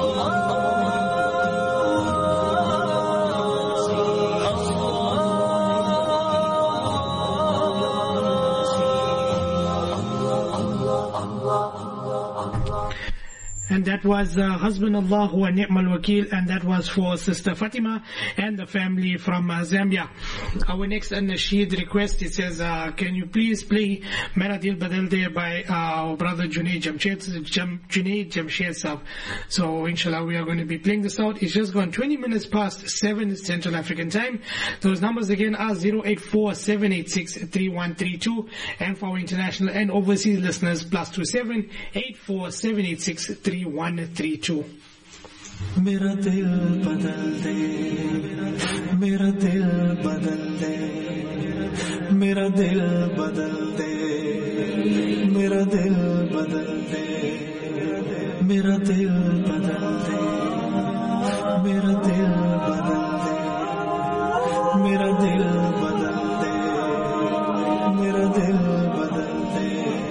And that was uh, Hasbunallahu wa ni'mal wakeel, and that was for Sister Fatima and the family from uh, Zambia. Our next Nasheed request, it says, uh, can you please play Mera Dil Badal De by uh, our brother Junaid Jamshed, Jam, Junaid Jamshed Sahab. So inshallah we are going to be playing this out. It's just gone twenty minutes past seven Central African time. Those numbers again are zero eight four seven eight six three one three two, and for our international and overseas listeners, plus two seven eight four seven eight six three one three two. میرا دل بدل دے میرا دل بدل دے میرا دل بدل دے میرا دل بدل دے میرا دل بدل دے میرا دل بدل دے میرا دل بدل دے میرا دل بدل دے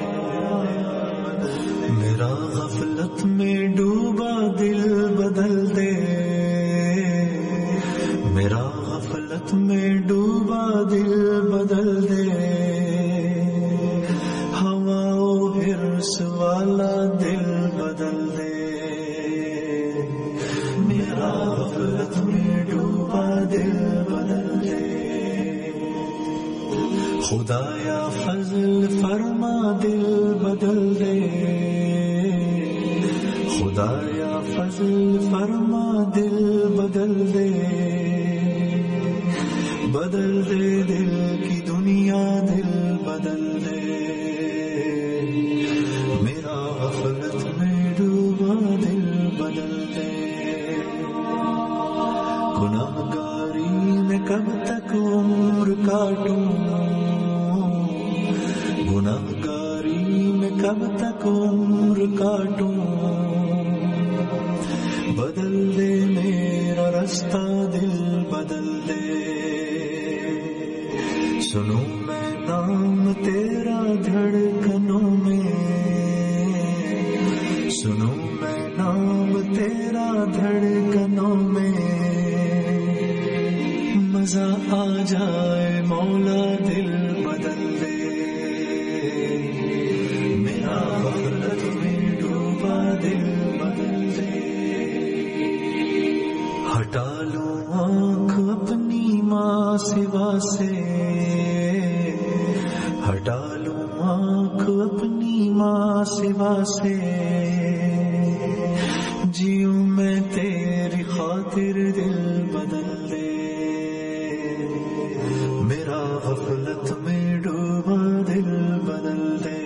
میرا غفلت میں ڈوبا دل بدل دے میرا غفلت میں ڈوبا دل بدل دے ہوا و حرص والا دل بدل دے میرا غفلت میں ڈوبا دل بدل دے خدایا فضل فرما دل بدل دے خدایا فضل فرما دل بدل دے بدل دے دل کی دنیا دل بدل دے میرا غفلت میں ڈوبا دل بدل دے گناہگاری میں کب تک عمر کاٹوں گناہگاری میں کب تک عمر کاٹوں بدل دے میرا رستہ دل بدل دے سنوں میں نام تیرا دھڑکنوں میں سنوں میں نام تیرا دھڑکنوں میں مزہ آ جائے مولا دل بدل دے میرا غفلت میں ڈوبا دل بدل دے ہٹا لو آنکھ اپنی ماں سوا سے ہٹا لو آنکھ اپنی ماں سوا سے جیوں میں تیری خاطر دل بدل دے میرا غفلت میں ڈوبا دل بدل دے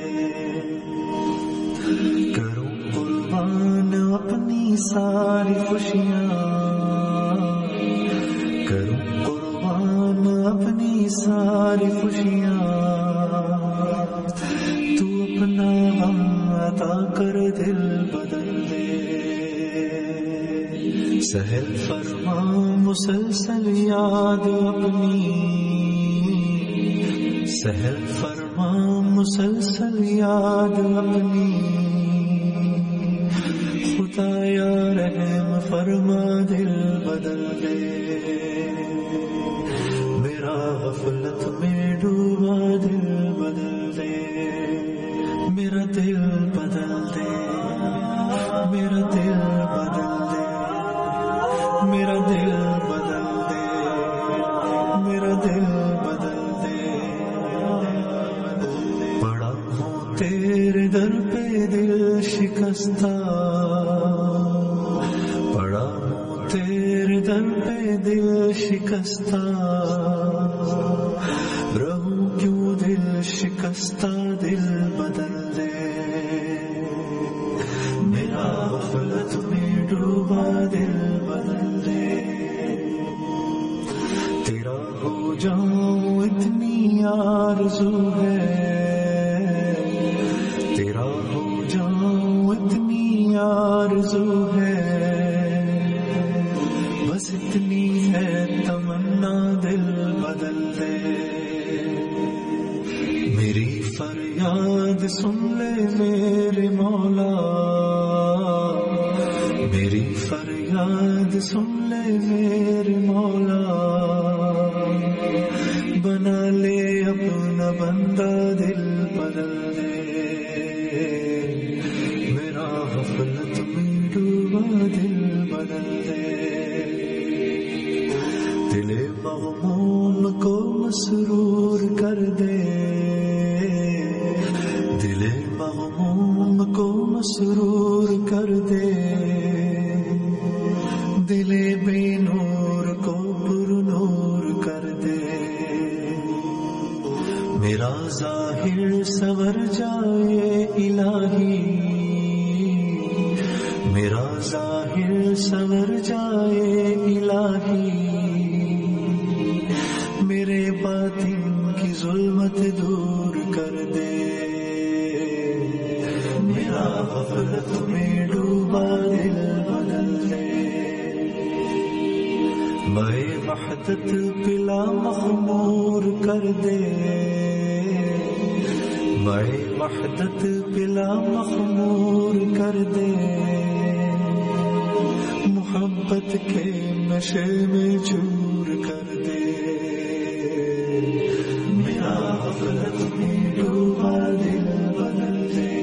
کروں قربان اپنی ساری خوشیاں کروں قربان اپنی ساری ساری خوشیاں تو اپنا غم عطا کر دل بدل دے سہل فرما مسلسل یاد اپنی سہل فرما مسلسل یاد اپنی خدایا رحم فرما دل بدل دے میرا غفلت میں ڈوبا دل بدل دے میرا دل بدل دے میرا دل بدل دے میرا دل بدل دے میرا دل بدل دے پڑا ہوں تیرے در پہ دل شکستہ پڑا ہوں تیرے در پہ دل شکستہ رہوں کیوں دل شکستہ دل بدل دے میرا غفلت میں ڈوبا دل بدل دے تیرا ہو جاؤں اتنی آرزو ہے تیرا ہو جاؤں اتنی آرزو ہے بس اتنی ہے تمنا دل بدل دے میری فریاد سن لے میرے مولا میری فریاد سن لے میرے مولا بنا لے اپنا بندہ دل بدل دے میرا غفلت میں ڈوبا دل بدل دے دل مغموم کو مسرور کر دے دل مغموم کو مسرور کر دے دل بے نور کو پر نور کر دے میرا ظاہر سور جائے الہی میرا ظاہر سور جائے الہی میرے باطن کی ظلمت دور کر دے میرا غفلت میں ڈوبا دل بدل دے میں وحدت پلا مخمور کر دے میں وحدت پلا مخمور کر دے محبت کے نشے میں چور کر دے میرا غفلت میں ڈوبا دل بدل دے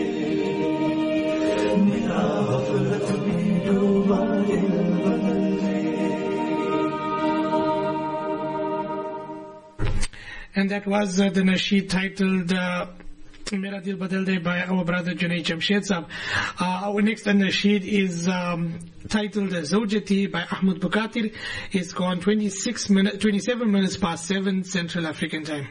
میرا غفلت میں ڈوبا دل بدل دے. And that was uh, the nasheed titled uh, Mera Dil Badal De by our brother Junaid Jamshed Sahab. Uh, our next nasheed is um, titled Zawjati by Ahmad Bukatir. It's gone twenty-six minutes, twenty-seven minutes past seven Central African time.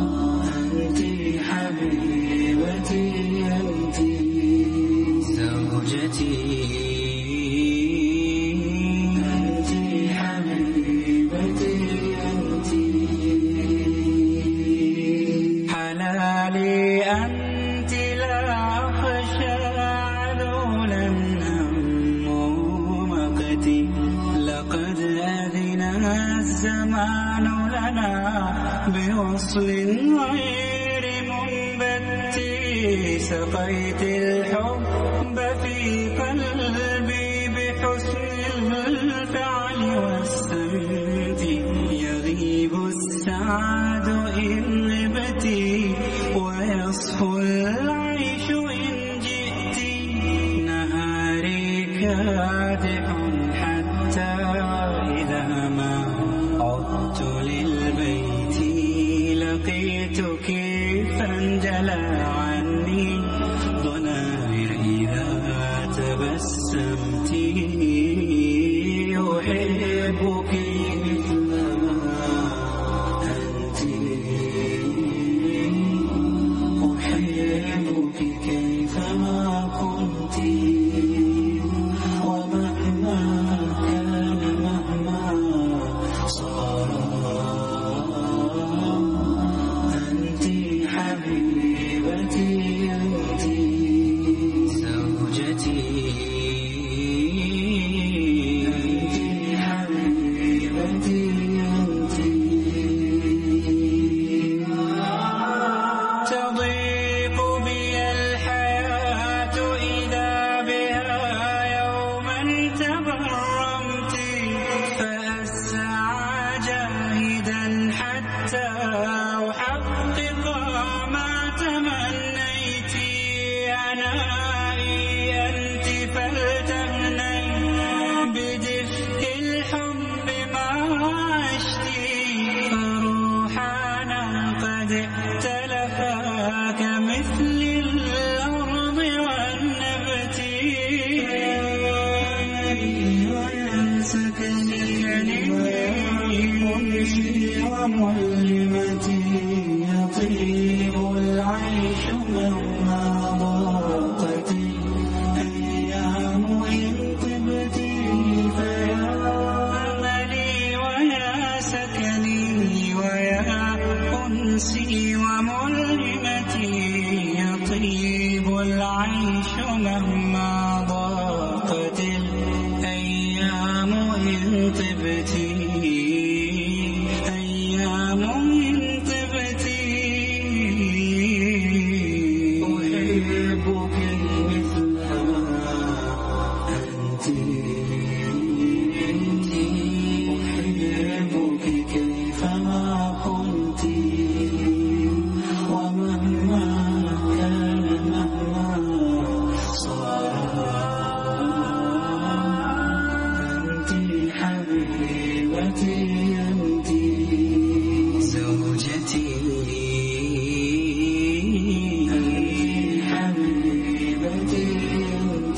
So زوجتي أنت حبيبتي أنت حلالي أنت لا أخشى عذولا همومتي لقد أذن الزمان لنا بوصل غير منبت سقيت الحب في قلبي بحسن الفعل والسمت يغيب السعد إن غبتي ويصفو العيش إن جئت نهاري كادح حتى إذا ما عدت للبيت لقيتك فانجلى عني ضنايا إذا تبسمت أحبك مثلما أنت أحبك كيفما كنت ومهما كان مهما صار أنت حبيبتي أنت زوجتي أنت حبيبتي أنت تضيق بي الحياة إذا بها يوما تبرمت فأسعى جاهدا حتى أحقق ما تمنيت عنائي أنت فلتهني بدفء الحب ما عشت فروحنا قد اختلفا كمثل الأرض والنبت وينسكني منشي وملمتي يطيب العيش مهما ضاقت الأيام إن طبت فيا أملي ويا سكني ويا أنسي وملمتي يطيب العيش مهما ضاقت الأيام إن طبت أيام إن طبت أحبك مثلما أنت أحبك كيفما كنت ومهما كان مهما صار أنت حبيبتي أنت زوجتي أنت حبيبتي أنت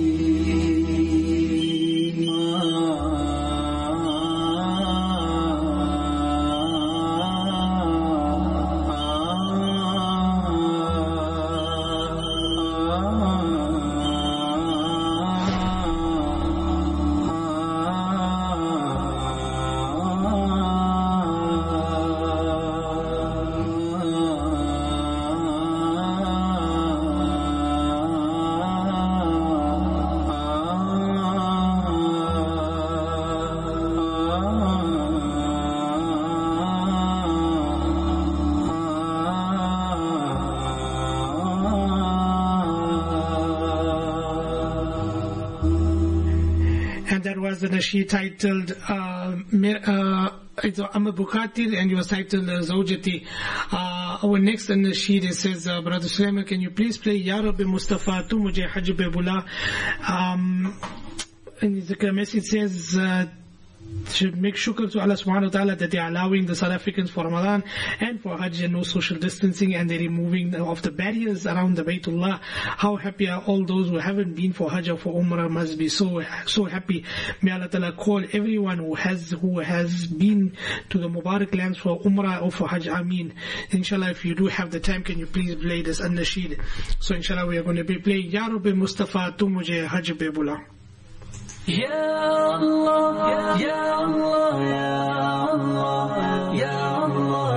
Was the nasheed titled uh, uh, it's Amma Bukatir, and it was titled uh, Zawjati. Uh, our next nasheed, it says, uh, Brother Sulaiman, can you please play Ya Rabbi Mustafa Tu Mujhe Hajj Be Bula? Um, and the message says, uh, should make shukr to Allah subhanahu wa ta'ala that they are allowing the South Africans for Ramadan and for Hajj and no social distancing, and they're removing of the barriers around the Baytullah. How happy are all those who haven't been for Hajj or for Umrah must be so so happy. May Allah ta'ala call everyone who has who has been to the Mubarak lands for Umrah or for Hajj. Ameen. Inshallah, if you do have the time, can you please play this An-Nasheed? So inshallah we are going to be playing Ya Rabbi Mustafa Tu Mujhe Hajj Pe Bula. Ya Allah, Ya Allah, Ya Allah, Ya Allah,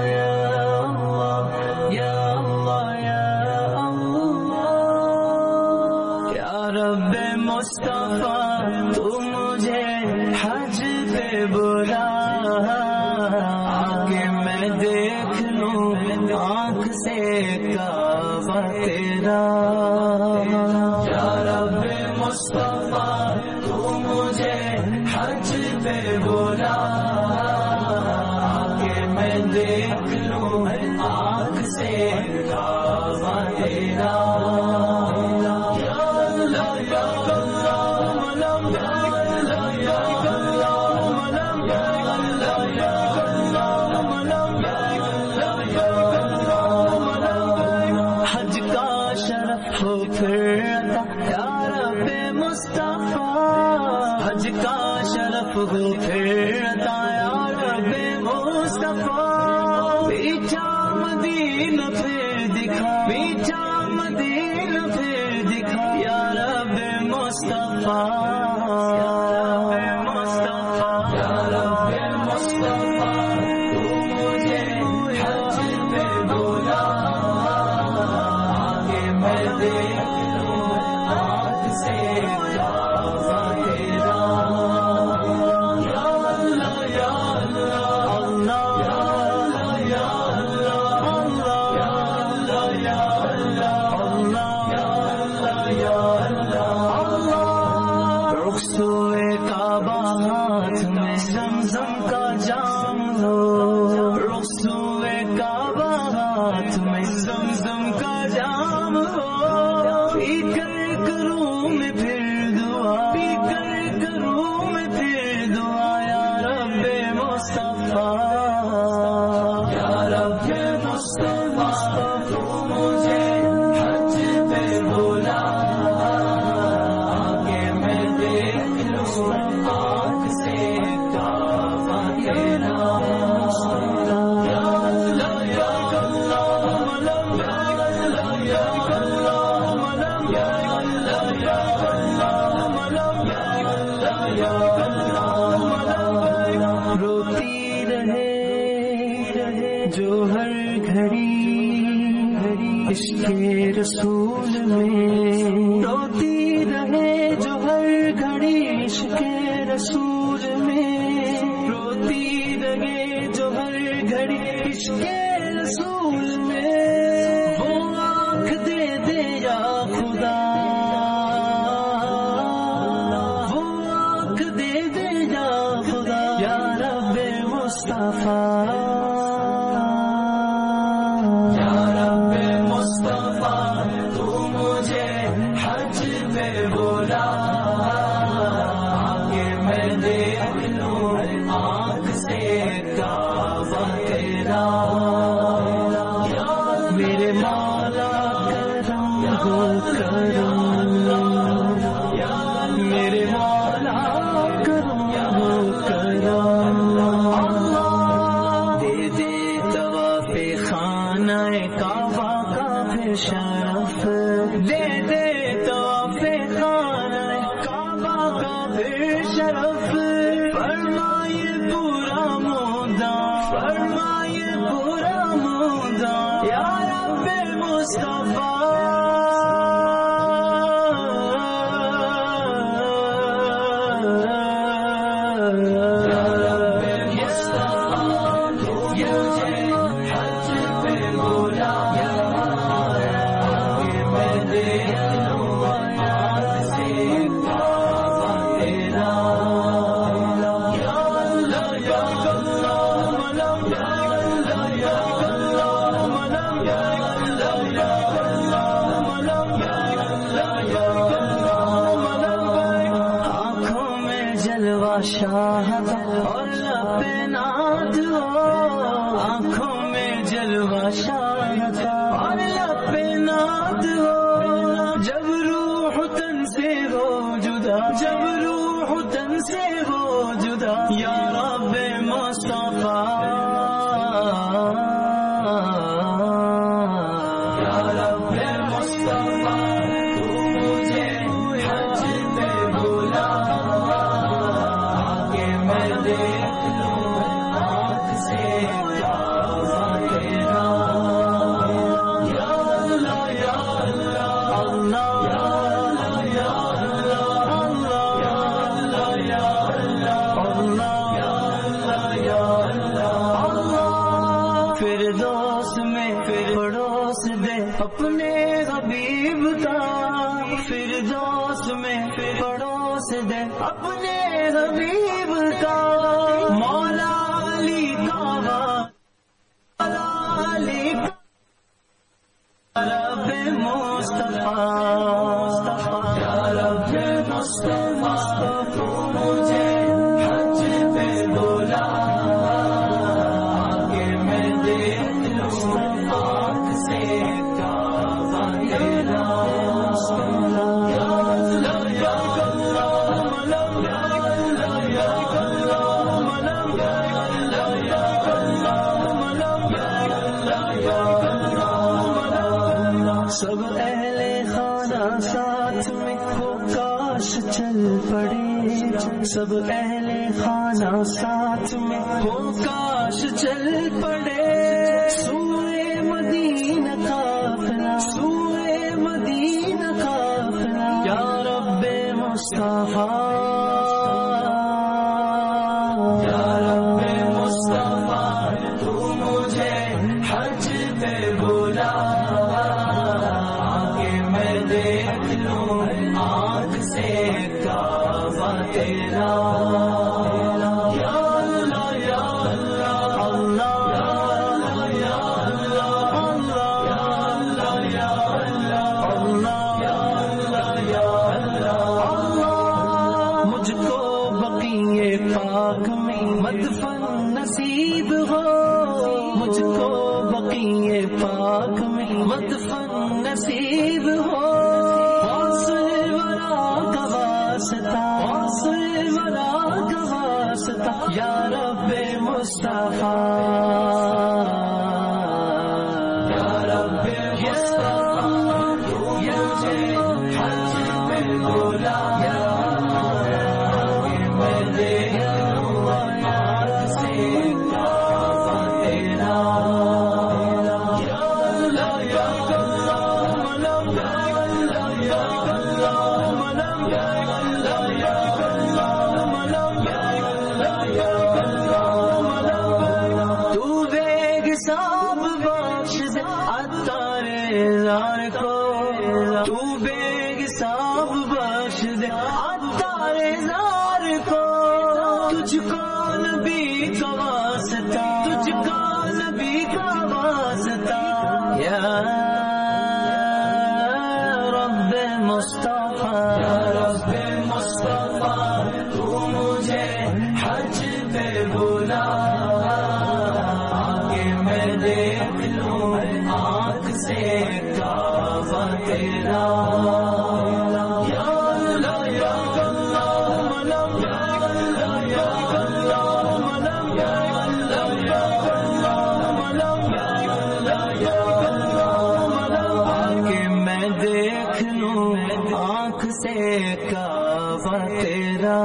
Ya Allah, Ya Allah, Ya Allah, Ya Rabbi Mustafa, Tu mujhe Hajj pe bula, aage main dekh lun aankh se Kaaba tera. Ya Rabbi Mustafa, حج پہ بولا کہ میں دیکھ لوں آنکھ سے کعبہ تیرا. یا اللہ یا اللہ ملم یا اللہ یا اللہ ملم یا اللہ یا اللہ ملم یا اللہ یا اللہ ملم. حج کا شرف ہو پھر عطا یا رب مصطفیٰ, حج کا شرف ہو پھر عطا یا رب مصطفیٰ. میٹھا مدینہ پھر دکھا, میٹھا مدینہ پھر دکھا یا رب مصطفیٰ, یا رب مصطفیٰ, یا رب مصطفیٰ. تو مجھے حج پہ بولا کہ میں دیکھ لوں آنکھ سے کعبہ تیرا. رسول میں روتی رہے جو ہر گھڑی عشق رسول میں, روتی رہے جو ہر گھڑی عشق رسول میں. وہ آنکھ دے دے یا خدا, وہ آنکھ دے دے یا خدا یا رب مصطفیٰ. جدا جب روح تن سے ہو جدا یا رب مصطفیٰ یا رب مصطفیٰ تو مجھے حج پہ بلا آگے میں دیکھ لوں آنکھ سے کعبہ تیرا یا اللہ یا اللہ اللہ اپنے حبیب کا فردوس میں پڑوس دے اپنے حبیب کا مولا علی کا مولا علی کا رب مصطفیٰ یا رب مصطفیٰ تو مجھے حج پہ بلا آگے میں دیکھ لوں آنکھ سے سب اہل خانہ ساتھ میں ہو کاش چل پڑے سب اہل خانہ ساتھ میں ہو کاش چل پڑے سوئے مدینہ قافلہ سوئے مدینہ قافلہ یا رب مصطفیٰ یا رب مصطفیٰ تو مجھے حج پہ بلا دیکھ لوں آنکھ سے کعبہ تیرا یا اللہ یا اللہ اللہ یا اللہ یا اللہ یا اللہ یا اللہ یا اللہ مجھ کو بقیع پاک میں مدفن نصیب ہو مجھ کو بقیع پاک میں مدفن نصیب ہو یا رب مصطفیٰ یا رب مصطفیٰ تو مجھے حج پہ بلا میں دیکھ لوں آنکھ سے کعبہ تیرا یا اللہ یا اللہ یا اللہ یا تو بیگ ساب بخش دے عطار زار کو تجھ کو نبی کا واسطہ تجھ کو نبی کا واسطہ یا رب مصطفیٰ یا رب مصطفیٰ تو مجھے حج پہ بلا آگے میں دیکھ لوں آنکھ سے کعبہ تیرا یا اللہ یا اللہ یا اللہ یا اللہ یا اللہ یا اللہ آگے میں دیکھ لوں آنکھ سے کعبہ تیرا.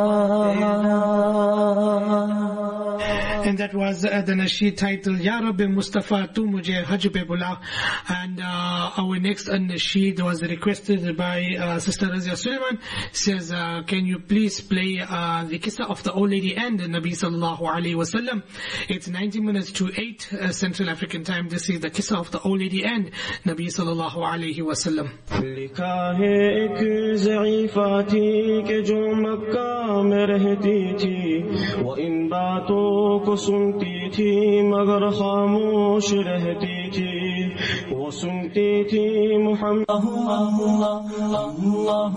And that was uh, the nasheed titled Ya Rabbi Mustafa Tu Mujhe Hajj Pe Bula. And uh, our next uh, nasheed was requested by uh, Sister Razia Suleiman. Says, uh, can you please play uh, the Qissa of the old lady and the Nabi Sallallahu Alaihi Wasallam. It's ninety minutes to eight uh, Central African time. This is the Qissa of the old lady and Nabi Sallallahu Alaihi Wasallam. لکھا ہے ایک ضعیفہ تھی کہ جو مکہ میں رہتی تھی وہ ان باتوں کو سنتی تھی مگر خاموش رہتی تھی. وہ سنتی تھی محمد اللہ اللہ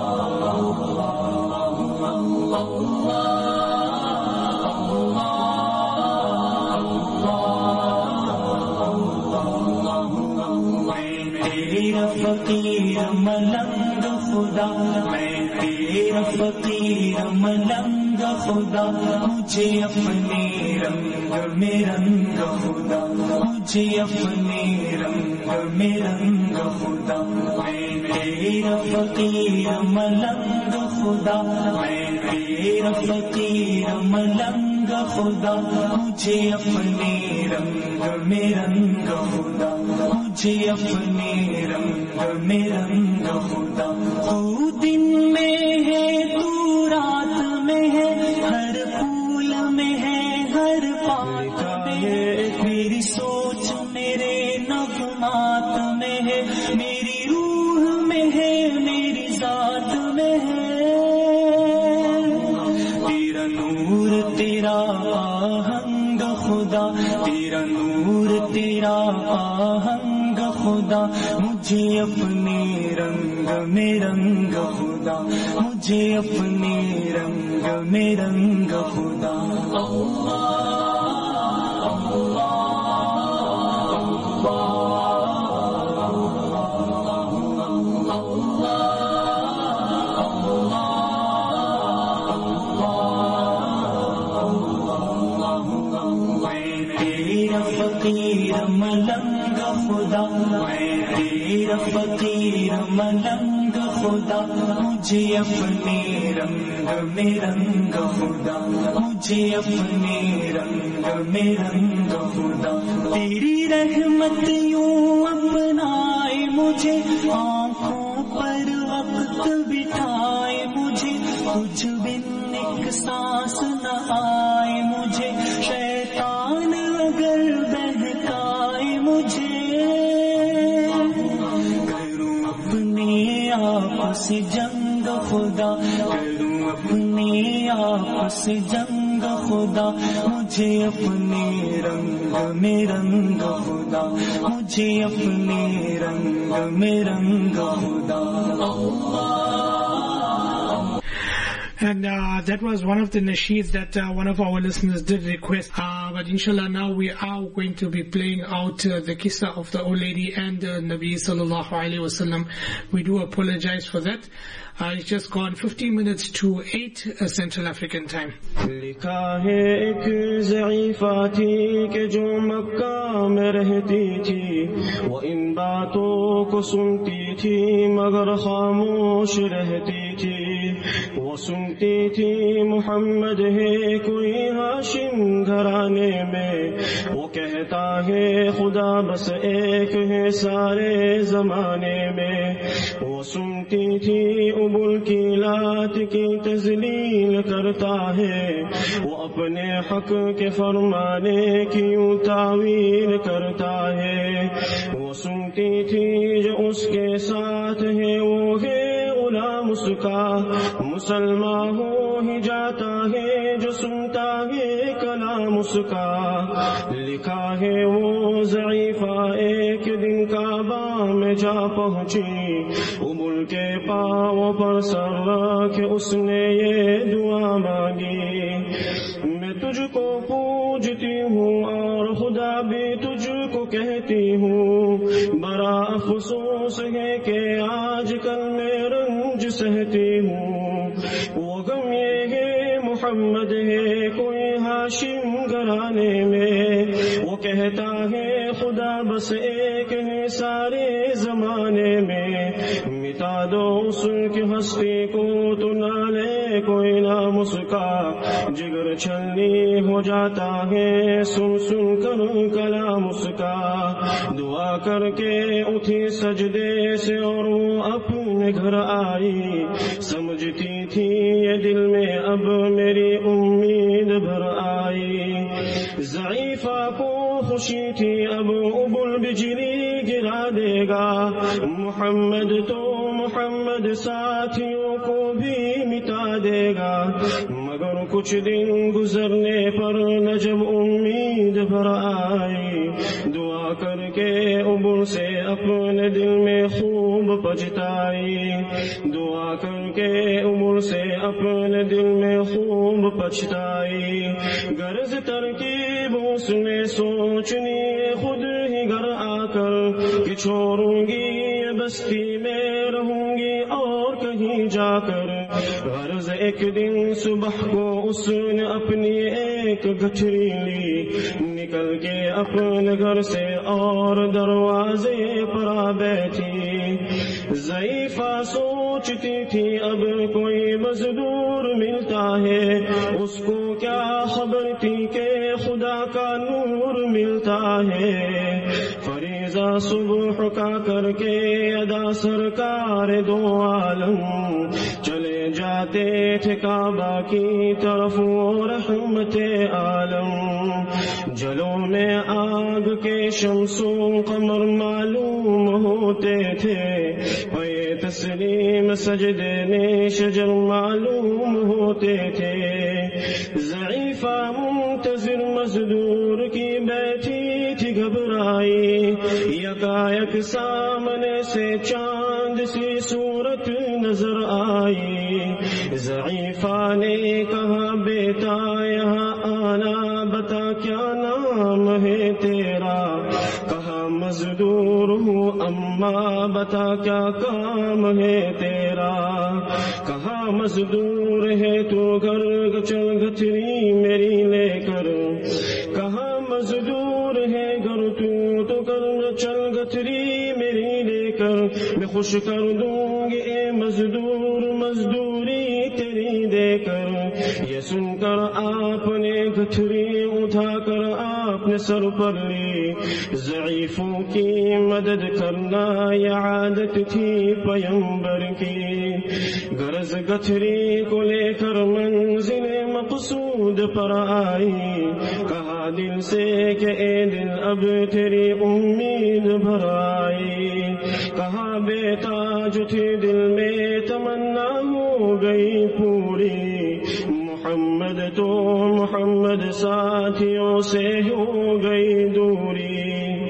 اللہ خدا میں تیرا فقیر ملنگ خدا مجھے اپنے رنگ میں رنگ خدا مجھے اپنے رنگ میں رنگ خدا میں تیرا فقیر ملنگ خدا میں تیرا فقیر ملنگ خدا مجھے اپنے رنگ میں رنگ خدا مجھے اپنے رنگ میں رنگ خدا تو دن میں ہے تو رات میں ہے ہر پھول میں ہے ہر پات میں ہے میری سوچ میرے نغمات میں ہے میری روح میں ہے میری ذات میں ہے تیرا نور تیرا آہنگ خدا تیرا نور تیرا آہنگ خدا مجھے اپنے رنگ میں رنگ خدا مجھے اپنے رنگ میں رنگ خدا اللہ فقیر ملنگ خدا میں تیرا فقیر ملنگ خدا مجھے اپنے رنگ میں رنگ خدا مجھے اپنے رنگ میں رنگ خدا تیری رحمت یوں اپنائے مجھے آنکھوں پر وقت بٹھائے مجھے کچھ بن ایک سانس نہ آئے مجھے شیطان اگر بہکائے مجھے کروں اپنے آپ سے جنگ خدا کروں اپنے آپ سے جنگ خدا مجھے اپنے رنگ میں رنگ خدا مجھے اپنے رنگ میں رنگ خدا And uh, that was one of the nasheeds that uh, one of our listeners did request. Uh, but inshallah now we are going to be playing out uh, the qissa of the old lady and uh, Nabi sallallahu alayhi wasallam. We do apologize for that. Uh, it's just gone fifteen minutes to eight uh, Central African time. لکھا ہے ایک ضعیفہ تھی کہ جو مکہ میں رہتی تھی وہ ان باتوں کو سنتی تھی مگر خاموش رہتی تھی وہ سنتی تھی محمد ہے کوئی ہاشم گھرانے میں وہ کہتا ہے خدا بس ایک ہے سارے زمانے میں وہ سنتی تھی ابل کی لات کی تذلیل کرتا ہے وہ اپنے حق کے فرمانے کی یوں تعویل کرتا ہے وہ سنتی تھی جو اس کے ساتھ ہے وہ ہے غلام اس کا مسلمان ہو ہی جاتا ہے جو سنتا ہے کلام اس کا لکھا ہے وہ ضعیفہ ایک دن کعبہ میں جا پہنچی ابل کے پاؤں پر سر رکھ اس نے یہ دعا مانگی میں تجھ کو پوجتی ہوں اور خدا بھی تجھ کو کہتی ہوں بڑا افسوس ہے کہ آج کل میں رنج سہتی ہوں وہ غم یہ ہے محمد ہے کوئی ہاشم گھرانے میں وہ کہتا ہے خدا بس ایک ہے سارے زمانے میں مٹا دو اس کی ہستی کو تو نہ لے کوئی نام اس کا جگر چھلنی ہو جاتا ہے سن سن کر کلام اس کا دعا کر کے اٹھی سجدے سے اور وہ اپنے گھر آئی سمجھتی تھی یہ دل میں اب میری امید بھر آئی ضعیفہ کو خوشی تھی اب ابل بجلی گرا دے گا محمد تو محمد ساتھیوں کو بھی مٹا دے گا مگر کچھ دن گزرنے پر نہ جب امید بھر آئی دعا کر کے ابل سے اپنے دل میں خوب پچھتائی دعا کر کے ابل سے اپنے دل میں خوب پچھتائی غرض ترکیب اس نے سوچنی خود ہی گھر آ کر کہ چھوڑوں گی یہ بستی میں رہوں گی اور کہیں جا کر. غرض ایک دن صبح کو اس نے اپنی ایک گٹھری لی, نکل کے اپنے گھر سے اور دروازے پر آ بیٹھی. ضعیفہ سوچتی تھی اب کوئی مزدور ملتا ہے, اس کو کیا خبر تھی کہ خدا کا نور ملتا ہے. فریضہ صبح کا کر کے ادا سرکار دو عالم چلے جاتے تھے کعبہ کی طرف و رحمت عالم. جلوں میں آگ کے شمس و قمر معلوم ہوتے تھے, پے تسلیم سجدے میں شجر معلوم ہوتے تھے. ضعیفہ منتظر مزدور کی بیٹھی تھی گھبرائی, یکایک سامنے سے چاند سی صورت نظر آئی. ضعیفہ نے کہا بیٹا یہاں آنا, بتا کیا نام ہے تیرا. کہا مزدور ہوں اماں, بتا کیا کام ہے تیرا. کہا مزدور ہے تو گھر چل گٹھری میری لے کر. کہا مزدور ہے گھر تو تو کر چل گٹھری میری لے کر. میں خوش کر دوں گی اے مزدور مزدوری تیری دے کر. یہ سن کر آپ نے گٹھری اٹھا کر آپ نے سر پر لی. ضعیفوں کی مدد کرنا یہ عادت تھی پیمبر کی. غرض گٹھری کو لے کر منزل مقصود پر آئی. کہا دل سے کہ اے دل اب تیری امید بھر آئی. کہا بیٹا جو تھی دل میں تمنا ہو گئی پوری. محمد تو محمد ساتھیوں سے ہو گئی دوری.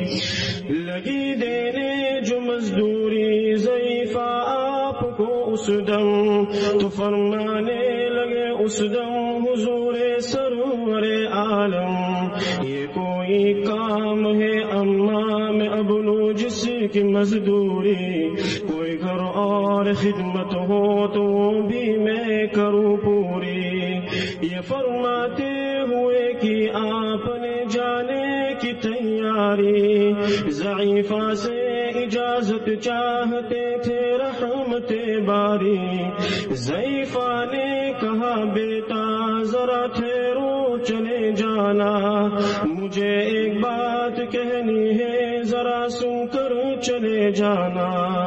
لگی دینے جو مزدوری ضعیفہ آپ کو اس دم, تو فرمانے لگے اس دم حضور سرور عالم. یہ کوئی کام ہے اماں میں ابلو جس کی مزدوری, کوئی گھر اور خدمت ہو تو بھی میں کروں پوری. یہ فرماتے ہوئے کہ آپ نے جانے کی تیاری. ضعیفہ سے اجازت چاہتے تھے رحمت باری. ضعیفہ نے کہا بیٹا ذرا ٹھہرو چلے جانا, مجھے ایک بات کہنی ہے ذرا سن کر چلے جانا.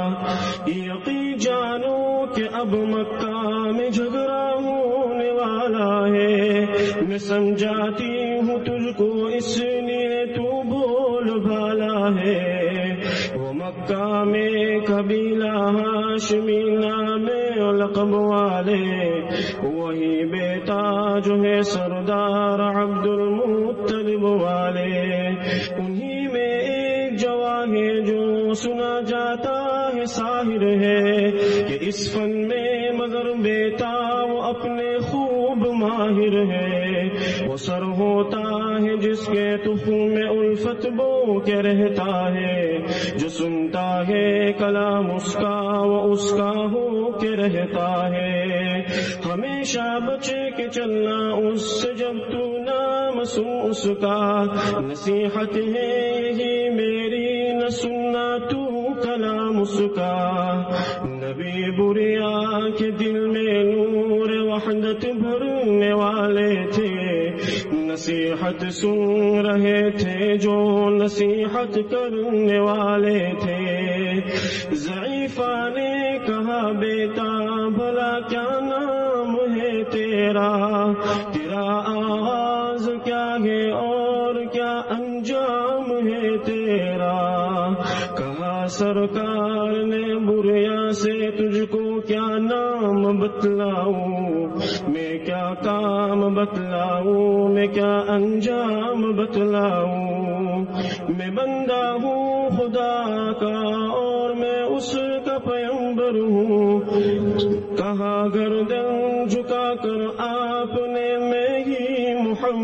یقین جانو کہ اب مکہ میں جھگڑا ہونے والا ہے. میں سمجھاتی ہوں تجھ کو اس لیے تو بول بھالا ہے. وہ مکہ میں قبیلہ ہاشمی نام لقب والے, وہی بیٹا جو ہے سردار عبد المطلب والے. انہی میں ایک جوان ہے جو سنا جاتا ہے ساحر ہے, کہ اس فن میں مگر بیٹا وہ اپنے خوب ماہر ہے. وہ سر ہوتا ہے جس کے تخم میں الفت بو کے رہتا ہے, جو سنتا ہے کلام اس کا وہ اس کا ہو کے رہتا ہے. ہمیشہ بچے کے چلنا اس سے جب تو نام سن اس کا. نصیحت ہے یہی میری نہ سننا تو کلام اس کا. نبی بریا کے دل میں نور وحدت بھرنے والے تھے, نصیحت سن رہے تھے جو نصیحت کرنے والے تھے. ضعیفہ نے کہا بیٹا بھلا کیا نام ہے تیرا, تیرا آغاز کیا ہے اور کیا انجام ہے تیرا. کہا سرکار نے بریا سے تجھ کو کیا نام بتلاؤں, میں کیا کام بتلاؤں, میں کیا انجام بتلاؤں. میں بندہ ہوں خدا کا اور میں اس کا پیغمبر ہوں. کہا گردن جھکا کر آپ نے میں ہی محمد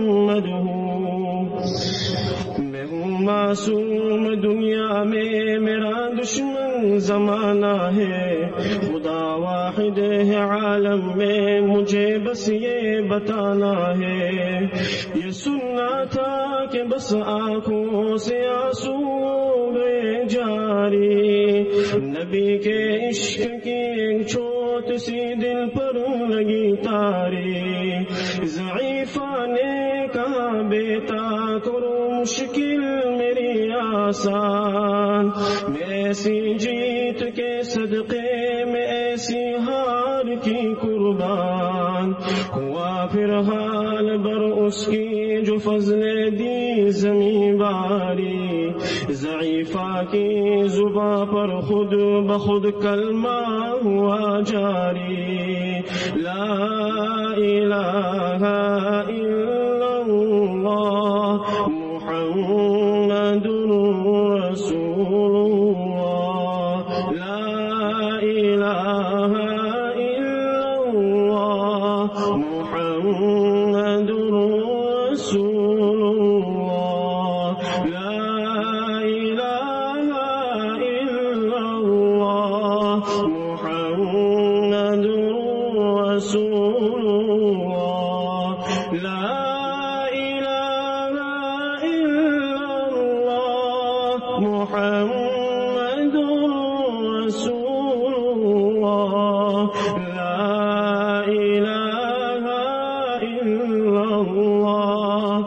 محمد ہوں. میں ہوں معصوم دنیا میں میرا دشمن زمانہ ہے. خدا واحد ہے عالم میں مجھے بس یہ بتانا ہے. یہ سننا تھا کہ بس آنکھوں سے آنسو گئے جاری. نبی کے عشق کی ایک چھوٹ سی دل پر لگی تاری. ضعیفہ نے کہا بیٹا کرو مشکل میری آسان. میں ایسی جیت کے صدقے میں ایسی ہار کی قربان. ہوا پھر حال بر اس کی جو فضل دی زمین باری. ضعیفہ کی زباں پر خود بخود کلمہ ہوا جاری. لا الہ الا اللہ محمد رسول اللہ. لا الہ الا اللہ محمد رسول اللہ. لا الہ الا اللہ محمد رسول اللہ. لا الہ الا اللہ محمد رسول اللہ. لا الہ الا اللہ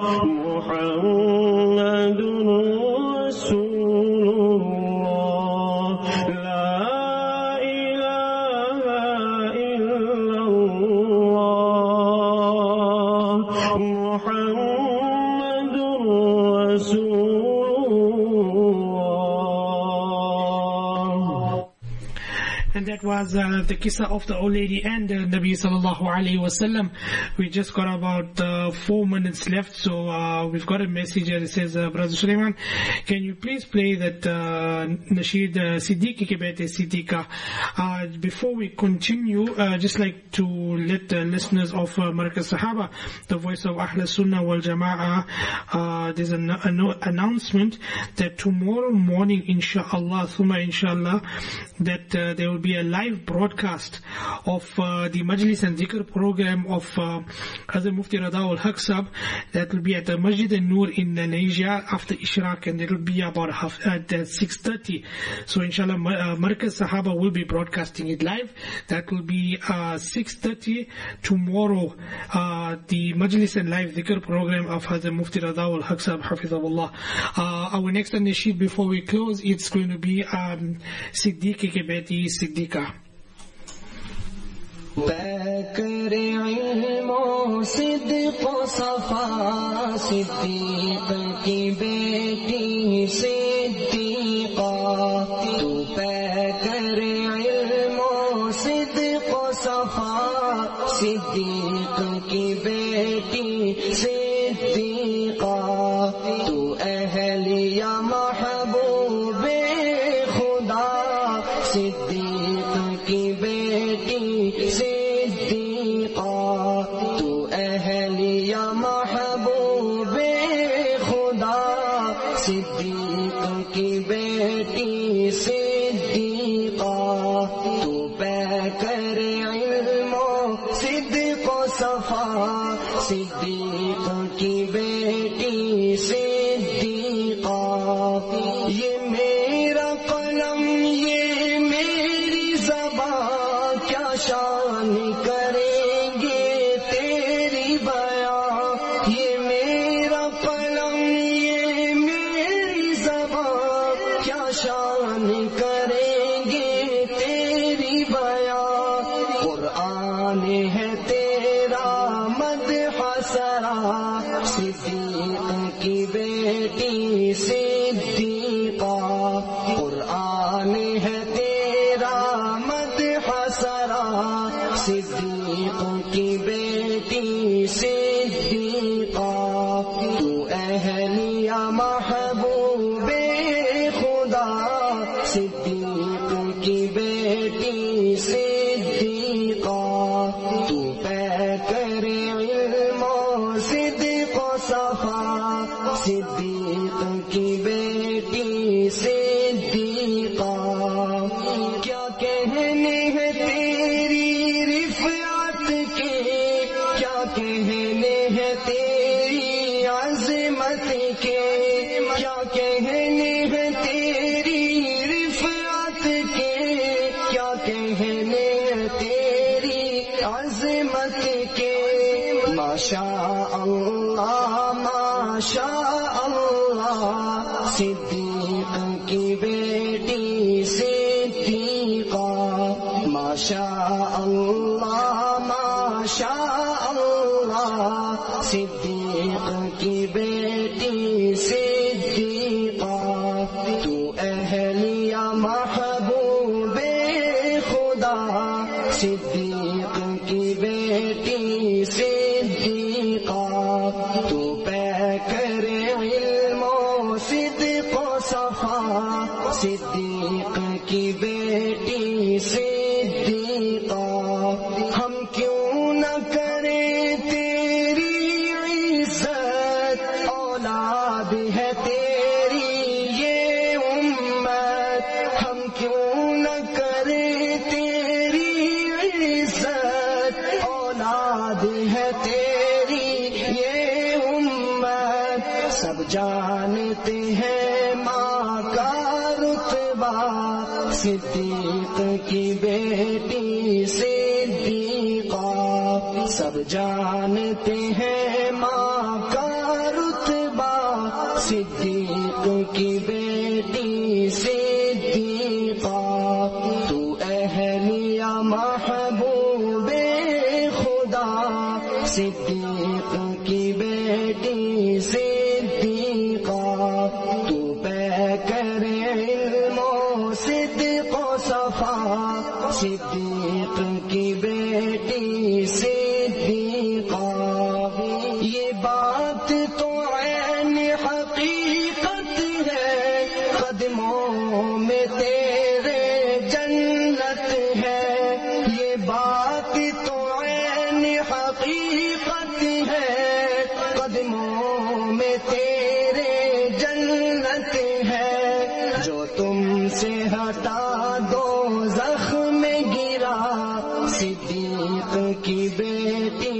محمد رسول اللہ. لا الہ الا اللہ محمد رسول اللہ. And that was uh, the Qissa of the old lady and uh, Nabi sallallahu alayhi wasallam. We just got about uh, four minutes left, so uh, we've got a message here. It says, uh, Brother Sulaiman, can you please play that uh, Nasheed uh, Siddiqui ke bete Siddiqa? Uh, before we continue, uh, just like to let the listeners of uh, Markaz Sahaba, the voice of Ahl Sunnah wal Jama'ah, uh, there's an a no announcement that tomorrow morning, inshallah, thumma inshallah, that uh, there will be a live broadcast of uh, the Majlis and Zikr program of uh, Hazrat Mufti Radaul Haq Sahab. That will be at the Masjid al-Nur in Asia after Ishraq, and it will be about half at uh, six thirty. So inshallah, uh, Markaz Sahaba will be broadcasting it live. That will be uh, six thirty tomorrow, uh, the Majlis and live Zikr program of Hazrat Mufti Radaul Haq Sahab, Hafizahullah. Uh, our next nasheed before we close, it's going to be um, Siddiqui ke beti Siddiqa. بکر علم و صدق و صفا صدیق کی بیٹی صدیقہ. تو بکر علم و صدق و صفا صدیق کی بیٹی صدیقہ. تو اہل یا محبوب خدا صدیق کی بیٹی صدیقہ. تو اہل یا محبوب خدا صدیق کی بیٹی صدیقہ. تو بکر علم و صدق و صفا صدیق کی بیٹی صدیقہ. یہ میرا قلم یہ میری زبان کیا شان کریں گے تیری بیان. یہ میرا قلم یہ میری زبان کیا شان کریں گے تیری بیان. قرآن ہے تیرا مدح سرا صدیق کی بیٹی صدیقہ. قرآن ہے تیرا مدح سرا صدیق کی بیٹی صدیقہ. تو اہل یا محبوب خدا صدیق کی بیٹی صدیقہ. تو بکر علم و صدق و صدیق کی بیٹی صدیقہ کیا کہنے ہیں تیری رفعت کے کیا کہنے ہیں تیری عظمت کے کیا کہنے ہیں تیری رفعت کے کیا کہنے ہیں تیری عظمت کے ماشاء اللہ ماشاء اللہ صدیق کی بیٹی صدیقہ ماشاء اللہ ماشاء اللہ صدیق کی بیٹی صدیقہ تو اہلیہ محبوب خدا صدیق کی بیٹی صدیقہ تو پیکر علم و صدق و صفا صدیق کی بیٹی صدیقہ ہم کیوں نہ کریں تیری عزت اولاد ہے تیری یہ امت ہم کیوں نہ کریں تیری عزت اولاد ہے تیری یہ امت سب جانتے ہیں ماں کا رتبہ صدیق کی بیٹی صدیقہ سب جانتے ہیں ماں کا رتبہ صدیق کی بیٹی صدیقہ تو اہلیہ محبوب خدا صدیق کی بیٹی صدیقہ تو پیکر علم و صدق و صفا صدیق کی بیٹی صدیقہ یہ بات تو عین حقیقت ہے قدموں میں تیرے جنت ہے یہ بات تو عین حقیقت ہے قدموں میں تیرے جنت ہے جو تم سے ہٹا دو زخم گرا صدیق کی بیٹی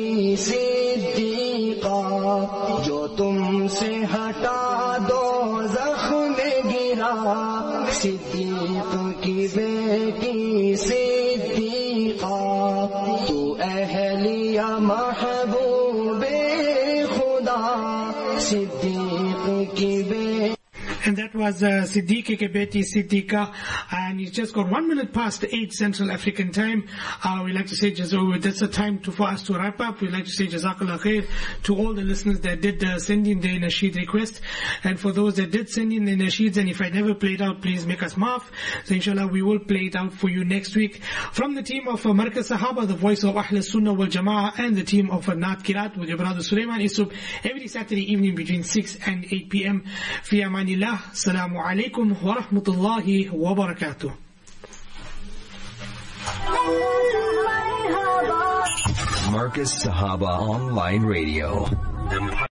صدیقہ جو تم سے ہٹا دو زخم گرا صدیق کی بیٹی صدیقہ تو اہلیہ محبوب خدا صدیق کی بیٹی. And that was uh, Siddiq ke beti Siddiqa, and it's just got one minute past eight Central African time. Uh, we'd like to say just, oh, that's the time to, for us to wrap up. We'd like to say Jazakallah khair to all the listeners that did uh, send in their nasheed request, and for those that did send in their nasheeds, and if I never played out, please make us maaf. So inshallah we will play it out for you next week. From the team of uh, Markaz Sahaba, the voice of Ahl Sunnah wal Jama'ah, and the team of uh, Naat Kirat with your brother Sulaiman Isub every Saturday evening between six and eight p.m. Fi amanillah. Assalamu alaikum wa rahmatullahi wa barakatuh. Markaz Sahaba Online Radio.